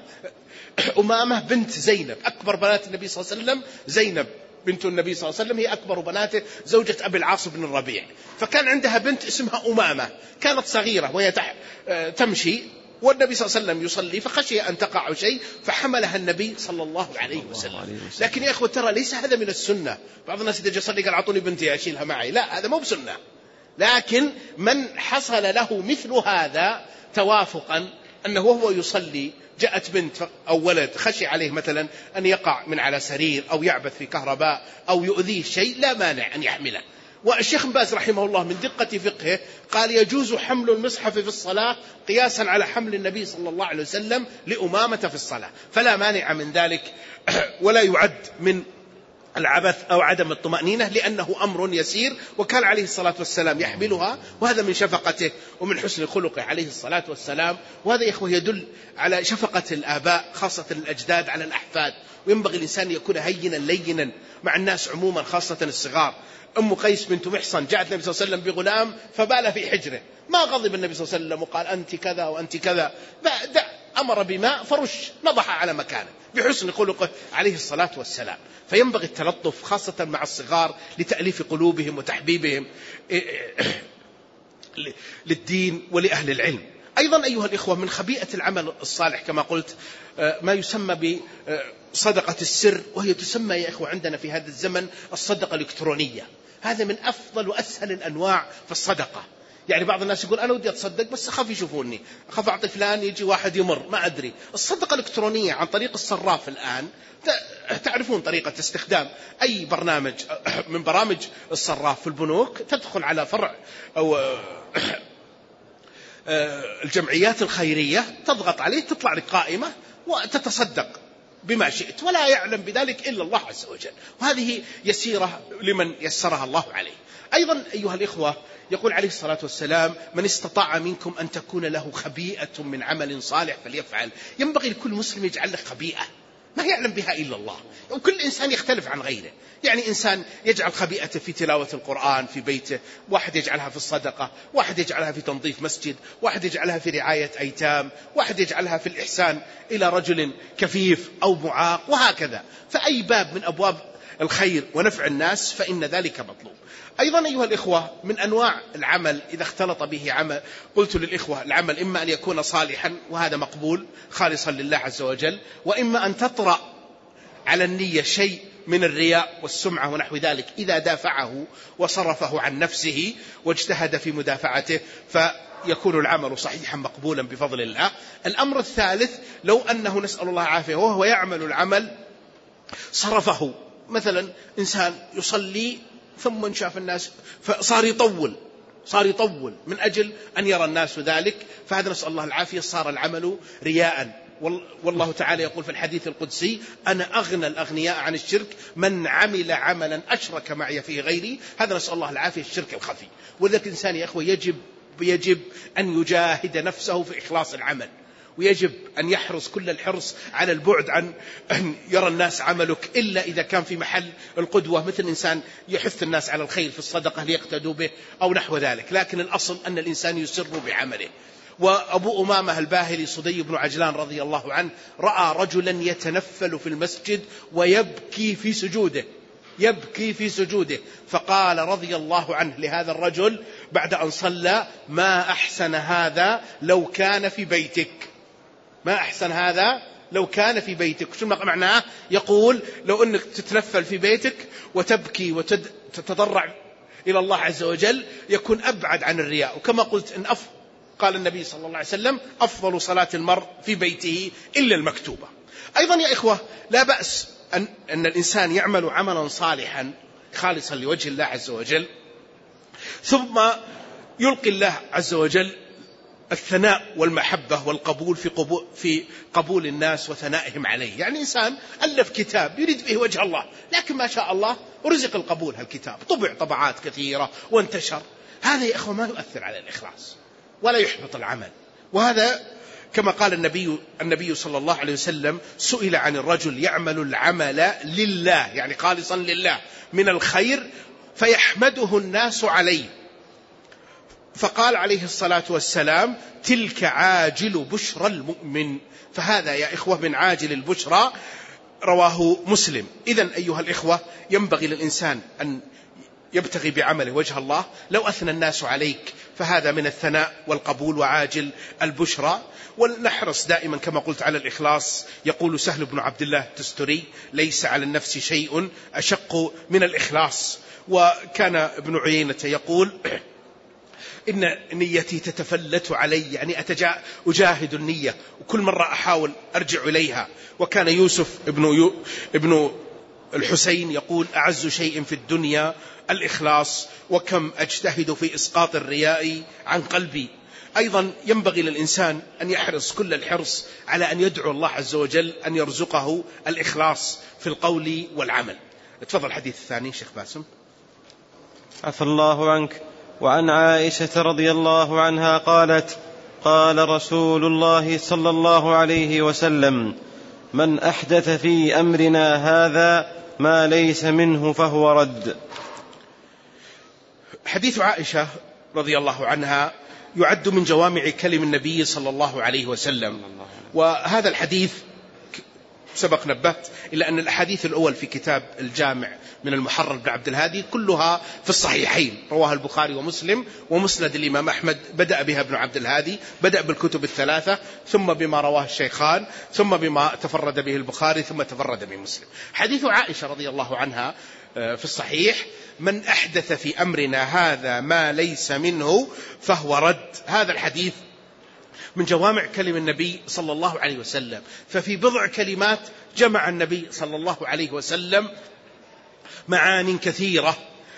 أمامة بنت زينب أكبر بنات النبي صلى الله عليه وسلم، زينب بنت النبي صلى الله عليه وسلم هي أكبر بناته، زوجة أبي العاص بن الربيع. فكان عندها بنت اسمها أمامة، كانت صغيرة وهي تمشي والنبي صلى الله عليه وسلم يصلي، فخشي أن تقع شيء فحملها النبي صلى الله عليه وسلم. لكن يا أخوة ترى ليس هذا من السنة. بعض الناس إذا جاء يصلي قال أعطوني بنتي أشيلها معي، لا هذا مو بسنة. لكن من حصل له مثل هذا توافقا أنه وهو يصلي جاءت بنت أو ولد خشي عليه مثلا أن يقع من على سرير أو يعبث في كهرباء أو يؤذيه شيء، لا مانع أن يحمله. والشيخ بن باز رحمه الله من دقة فقهه قال يجوز حمل المصحف في الصلاة قياسا على حمل النبي صلى الله عليه وسلم لأمامة في الصلاة، فلا مانع من ذلك ولا يعد من العبث أو عدم الطمأنينة، لأنه أمر يسير، وكان عليه الصلاة والسلام يحملها، وهذا من شفقته ومن حسن خلقه عليه الصلاة والسلام. وهذا يا إخوة يدل على شفقة الآباء خاصة الأجداد على الأحفاد، وينبغي الإنسان يكون هينا لينا مع الناس عموما خاصة الصغار. أم قيس بنت محصن جاءت النبي صلى الله عليه وسلم بغلام فبال في حجره، ما غضب النبي صلى الله عليه وسلم وقال أنت كذا وأنت كذا، أمر بماء فرش نضح على مكانه بحسن خلقه عليه الصلاة والسلام. فينبغي التلطف خاصة مع الصغار لتأليف قلوبهم وتحبيبهم للدين ولأهل العلم. أيضا أيها الإخوة من خبيئة العمل الصالح كما قلت ما يسمى بصدقة السر، وهي تسمى يا إخوة عندنا في هذا الزمن الصدقة الإلكترونية. هذا من أفضل وأسهل الأنواع في الصدقة. يعني بعض الناس يقول أنا ودي أتصدق بس أخاف يشوفوني، أخاف أعطي فلان يجي واحد يمر ما أدري. الصدقة الإلكترونية عن طريق الصراف الآن، تعرفون طريقة استخدام أي برنامج من برامج الصراف في البنوك، تدخل على فرع أو الجمعيات الخيرية تضغط عليه تطلع لك قائمة وتتصدق بما شئت، ولا يعلم بذلك إلا الله عز وجل، وهذه يسيرة لمن يسرها الله عليه. أيضا أيها الإخوة يقول عليه الصلاة والسلام من استطاع منكم أن تكون له خبيئة من عمل صالح فليفعل. ينبغي لكل مسلم يجعل له خبيئة ما يعلم بها إلا الله، وكل إنسان يختلف عن غيره. يعني إنسان يجعل خبيئته في تلاوة القرآن في بيته، واحد يجعلها في الصدقة، واحد يجعلها في تنظيف مسجد، واحد يجعلها في رعاية أيتام، واحد يجعلها في الإحسان إلى رجل كفيف أو معاق، وهكذا. فأي باب من أبواب الخير ونفع الناس فإن ذلك مطلوب. أيضا أيها الإخوة من أنواع العمل إذا اختلط به عمل، قلت للإخوة العمل إما أن يكون صالحا وهذا مقبول خالصا لله عز وجل، وإما أن تطرأ على النية شيء من الرياء والسمعة ونحو ذلك، إذا دافعه وصرفه عن نفسه واجتهد في مدافعته فيكون العمل صحيحا مقبولا بفضل الله. الأمر الثالث لو أنه نسأل الله عافية وهو يعمل العمل صرفه، مثلا إنسان يصلي ثم شاف الناس فصار يطول صار يطول من أجل أن يرى الناس ذلك، فهذا نسأل الله العافية صار العمل رياء. والله تعالى يقول في الحديث القدسي أنا أغنى الأغنياء عن الشرك من عمل عملا أشرك معي فيه غيري. هذا نسأل الله العافية الشرك الخفي. وذلك الإنسان يا أخوة يجب, يجب أن يجاهد نفسه في إخلاص العمل، ويجب أن يحرص كل الحرص على البعد عن أن يرى الناس عملك إلا إذا كان في محل القدوة، مثل إنسان يحث الناس على الخير في الصدقة ليقتدوا به أو نحو ذلك، لكن الأصل أن الإنسان يسر بعمله. وأبو أمامة الباهلي صدي بن عجلان رضي الله عنه رأى رجلا يتنفل في المسجد ويبكي في سجوده يبكي في سجوده فقال رضي الله عنه لهذا الرجل بعد أن صلى ما أحسن هذا لو كان في بيتك ما أحسن هذا لو كان في بيتك. شو معناه؟ يقول لو أنك تتنفل في بيتك وتبكي وتتضرع إلى الله عز وجل يكون أبعد عن الرياء. وكما قلت إن أف قال النبي صلى الله عليه وسلم أفضل صلاة المرء في بيته إلا المكتوبة. أيضا يا إخوة لا بأس أن, أن الإنسان يعمل عملا صالحا خالصا لوجه الله عز وجل ثم يلقي الله عز وجل الثناء والمحبة والقبول في قبول, في قبول الناس وثنائهم عليه. يعني إنسان ألف كتاب يريد به وجه الله لكن ما شاء الله ورزق القبول، هالكتاب طبع طبعات كثيرة وانتشر، هذا يا إخوة ما يؤثر على الإخلاص ولا يحبط العمل. وهذا كما قال النبي النبي صلى الله عليه وسلم سئل عن الرجل يعمل العمل لله يعني خالصا لله من الخير فيحمده الناس عليه، فقال عليه الصلاة والسلام تلك عاجل بشرى المؤمن. فهذا يا إخوة من عاجل البشرى، رواه مسلم. إذن أيها الإخوة ينبغي للإنسان أن يبتغي بعمله وجه الله. لو أثنى الناس عليك فهذا من الثناء والقبول وعاجل البشرى، ونحرص دائما كما قلت على الإخلاص. يقول سهل بن عبد الله التستري ليس على النفس شيء أشق من الإخلاص. وكان ابن عيينة يقول إن نيتي تتفلت علي، يعني أتجا أجاهد النية وكل مرة أحاول أرجع إليها. وكان يوسف ابن, يو ابن الحسين يقول: أعز شيء في الدنيا الإخلاص، وكم أجتهد في إسقاط الرياء عن قلبي. أيضا ينبغي للإنسان أن يحرص كل الحرص على أن يدعو الله عز وجل أن يرزقه الإخلاص في القول والعمل. تفضل الحديث الثاني شيخ باسم. عفى الله عنك. وعن عائشة رضي الله عنها قالت: قال رسول الله صلى الله عليه وسلم: من أحدث في أمرنا هذا ما ليس منه فهو رد. حديث عائشة رضي الله عنها يعد من جوامع كلم النبي صلى الله عليه وسلم، وهذا الحديث سبق نبهت إلى أن الأحاديث الأول في كتاب الجامع من المحرر بن عبد الهادي كلها في الصحيحين، رواها البخاري ومسلم، ومسند الإمام أحمد بدأ بها ابن عبد الهادي، بدأ بالكتب الثلاثة، ثم بما رواه الشيخان، ثم بما تفرد به البخاري، ثم تفرد به مسلم. حديث عائشة رضي الله عنها في الصحيح: من أحدث في أمرنا هذا ما ليس منه فهو رد. هذا الحديث من جوامع كلم النبي صلى الله عليه وسلم، ففي بضع كلمات جمع النبي صلى الله عليه وسلم معان كثيرة.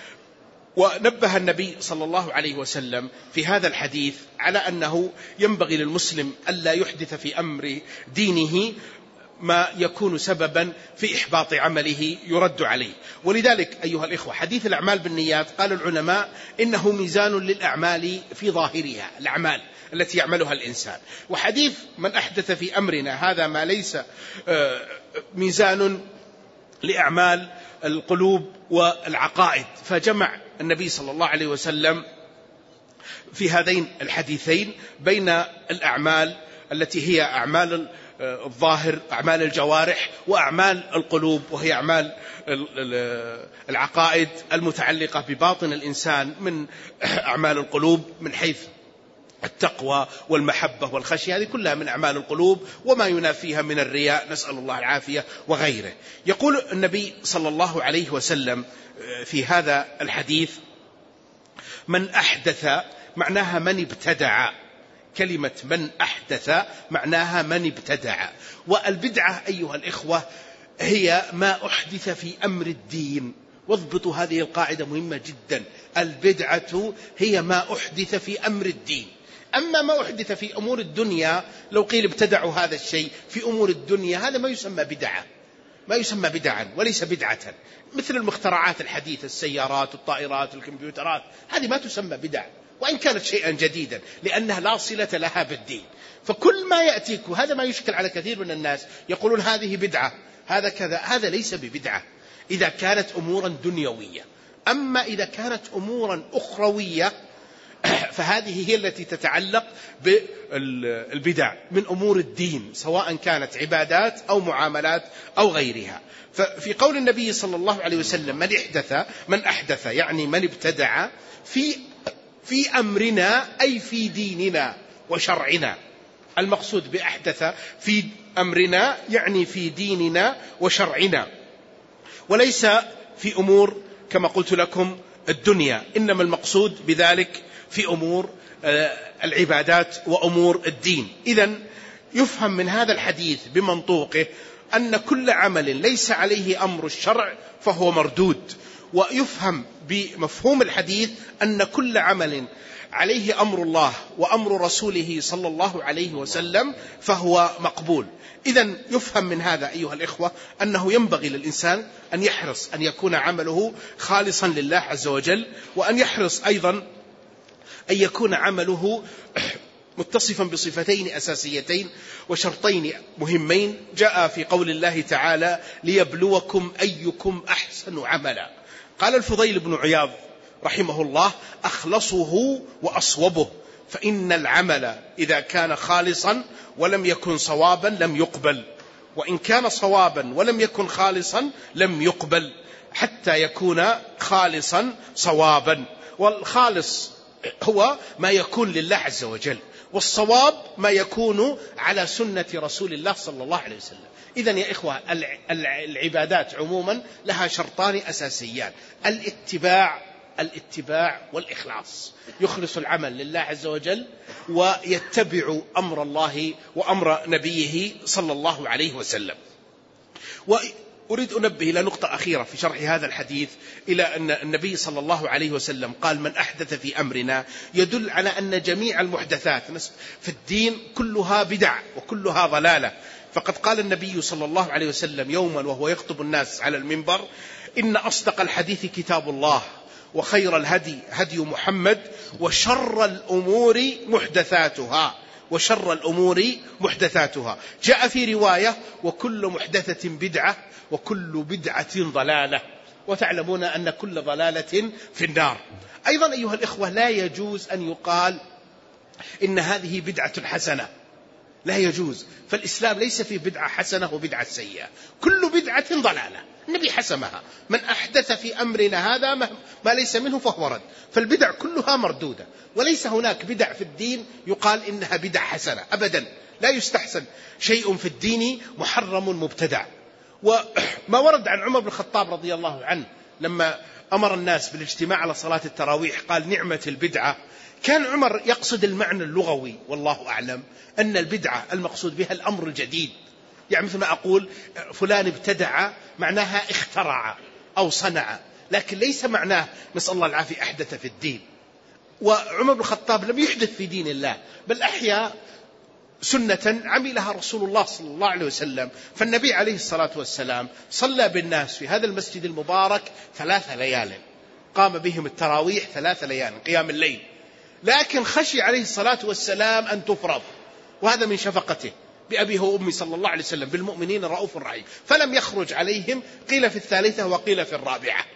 ونبه النبي صلى الله عليه وسلم في هذا الحديث على أنه ينبغي للمسلم ألا يحدث في أمر دينه ما يكون سببا في إحباط عمله يرد عليه. ولذلك أيها الإخوة، حديث الأعمال بالنيات قال العلماء إنه ميزان للأعمال في ظاهرها، الأعمال التي يعملها الإنسان. وحديث من أحدث في أمرنا هذا ما ليس ميزان لأعمال القلوب والعقائد. فجمع النبي صلى الله عليه وسلم في هذين الحديثين بين الأعمال التي هي أعمال الظاهر، أعمال الجوارح، وأعمال القلوب وهي أعمال العقائد المتعلقة بباطن الإنسان من أعمال القلوب من حيث التقوى والمحبة والخشية، هذه كلها من أعمال القلوب، وما ينافيها من الرياء، نسأل الله العافية، وغيره. يقول النبي صلى الله عليه وسلم في هذا الحديث: من أحدث معناها من ابتدع. كلمة من أحدث معناها من ابتدع. والبدعة أيها الإخوة هي ما أحدث في أمر الدين. واضبطوا هذه القاعدة مهمة جدا: البدعة هي ما أحدث في أمر الدين. أما ما أحدث في أمور الدنيا، لو قيل ابتدعوا هذا الشيء في أمور الدنيا، هذا ما يسمى بدعة، ما يسمى بدعا وليس بدعة. مثل المخترعات الحديثة، السيارات، الطائرات، الكمبيوترات، هذه ما تسمى بدعة وإن كانت شيئا جديدا، لأنها لا صلة لها بالدين. فكل ما يأتيك، وهذا ما يشكل على كثير من الناس، يقولون هذه بدعة، هذا كذا، هذا ليس ببدعة إذا كانت أمورا دنيوية. أما إذا كانت أمورا أخروية فهذه هي التي تتعلق بالبدع من أمور الدين، سواء كانت عبادات أو معاملات أو غيرها. ففي قول النبي صلى الله عليه وسلم: من أحدث، من أحدث يعني من ابتدع في في أمرنا، أي في ديننا وشرعنا. المقصود بأحدث في أمرنا يعني في ديننا وشرعنا، وليس في أمور كما قلت لكم الدنيا، إنما المقصود بذلك في أمور العبادات وأمور الدين. إذن يفهم من هذا الحديث بمنطوقه أن كل عمل ليس عليه أمر الشرع فهو مردود، ويفهم بمفهوم الحديث أن كل عمل عليه أمر الله وأمر رسوله صلى الله عليه وسلم فهو مقبول. إذن يفهم من هذا أيها الإخوة أنه ينبغي للإنسان أن يحرص أن يكون عمله خالصا لله عز وجل، وأن يحرص أيضا أن يكون عمله متصفا بصفتين أساسيتين وشرطين مهمين جاء في قول الله تعالى: ليبلوكم أيكم أحسن عملا. قال الفضيل بن عياض رحمه الله: أخلصه وأصوبه، فإن العمل إذا كان خالصا ولم يكن صوابا لم يقبل، وإن كان صوابا ولم يكن خالصا لم يقبل، حتى يكون خالصا صوابا. والخالص هو ما يكون لله عز وجل، والصواب ما يكون على سنة رسول الله صلى الله عليه وسلم. إذن يا إخوة، العبادات عموما لها شرطان أساسيان: الاتباع الاتباع والإخلاص، يخلص العمل لله عز وجل ويتبع أمر الله وأمر نبيه صلى الله عليه وسلم. وأريد أنبه إلى نقطة أخيرة في شرح هذا الحديث، إلى أن النبي صلى الله عليه وسلم قال: من أحدث في أمرنا، يدل على أن جميع المحدثات في الدين كلها بدع وكلها ضلالة. فقد قال النبي صلى الله عليه وسلم يوما وهو يخطب الناس على المنبر: إن أصدق الحديث كتاب الله، وخير الهدي هدي محمد، وشر الأمور محدثاتها وشر الأمور محدثاتها. جاء في رواية: وكل محدثة بدعة وكل بدعة ضلالة. وتعلمون أن كل ضلالة في النار. أيضا أيها الإخوة، لا يجوز أن يقال إن هذه بدعة حسنة، لا يجوز. فالإسلام ليس فيه بدعة حسنة وبدعة سيئة، كل بدعة ضلالة، النبي حسمها: من أحدث في أمرنا هذا ما ليس منه فهو رد. فالبدع كلها مردودة، وليس هناك بدع في الدين يقال إنها بدع حسنة أبدا. لا يستحسن شيء في الدين محرم مبتدع. وما ورد عن عمر بن الخطاب رضي الله عنه لما أمر الناس بالاجتماع على صلاة التراويح قال: نعمة البدعة. كان عمر يقصد المعنى اللغوي والله أعلم، أن البدعة المقصود بها الأمر الجديد. يعني مثل ما أقول فلان ابتدع معناها اخترع أو صنع، لكن ليس معناه نسأل الله العافية أحدث في الدين. وعمر بن الخطاب لم يحدث في دين الله، بل أحيا سنة عملها رسول الله صلى الله عليه وسلم. فالنبي عليه الصلاة والسلام صلى بالناس في هذا المسجد المبارك ثلاث ليال، قام بهم التراويح ثلاث ليال قيام الليل، لكن خشي عليه الصلاة والسلام أن تفرض، وهذا من شفقته بأبيه وأمي صلى الله عليه وسلم بالمؤمنين رؤوف رحيم، فلم يخرج عليهم، قيل في الثالثة وقيل في الرابعة،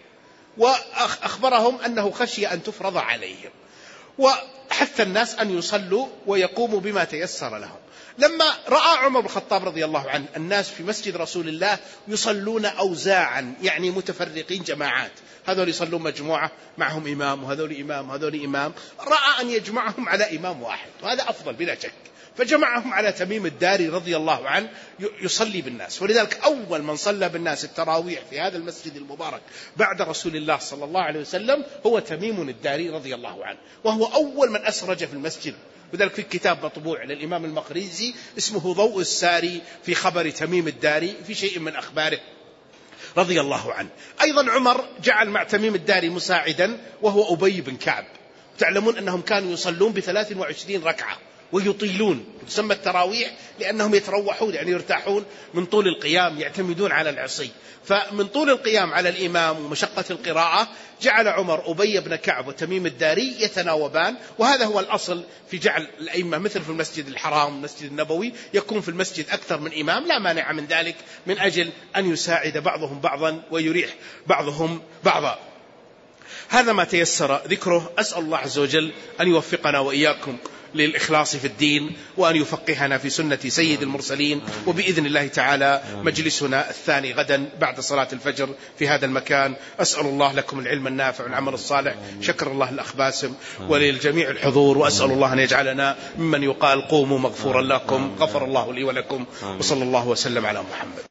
وأخبرهم أنه خشي أن تفرض عليهم، وحث الناس أن يصلوا ويقوموا بما تيسر لهم. لما رأى عمر بن الخطاب رضي الله عنه الناس في مسجد رسول الله يصلون أوزاعا، يعني متفرقين جماعات، هذول يصلون مجموعة معهم إمام وهذول إمام وهذول إمام، رأى أن يجمعهم على إمام واحد، وهذا أفضل بلا شك، فجمعهم على تميم الداري رضي الله عنه يصلي بالناس. ولذلك أول من صلى بالناس التراويح في هذا المسجد المبارك بعد رسول الله صلى الله عليه وسلم هو تميم الداري رضي الله عنه، وهو أول من أسرج في المسجد. وذلك في كتاب مطبوع للإمام المقريزي اسمه ضوء الساري في خبر تميم الداري في شيء من أخباره رضي الله عنه. أيضا عمر جعل مع تميم الداري مساعدا وهو أبي بن كعب. تعلمون أنهم كانوا يصلون بثلاث وعشرين ركعة ويطيلون، تسمى التراويح لأنهم يتروحون، يعني يرتاحون من طول القيام، يعتمدون على العصي. فمن طول القيام على الإمام ومشقة القراءة جعل عمر أبي بن كعب وتميم الداري يتناوبان، وهذا هو الأصل في جعل الأئمة، مثل في المسجد الحرام والمسجد النبوي يكون في المسجد أكثر من إمام، لا مانع من ذلك، من أجل أن يساعد بعضهم بعضا ويريح بعضهم بعضا. هذا ما تيسر ذكره. أسأل الله عز وجل أن يوفقنا وإياكم للإخلاص في الدين، وأن يفقهنا في سنة سيد المرسلين. وبإذن الله تعالى مجلسنا الثاني غدا بعد صلاة الفجر في هذا المكان. أسأل الله لكم العلم النافع والعمل الصالح. شكر الله الأخ باسم وللجميع الحضور، وأسأل الله أن يجعلنا ممن يقال قوموا مغفورا لكم، غفر الله لي ولكم، وصلى الله وسلم على محمد.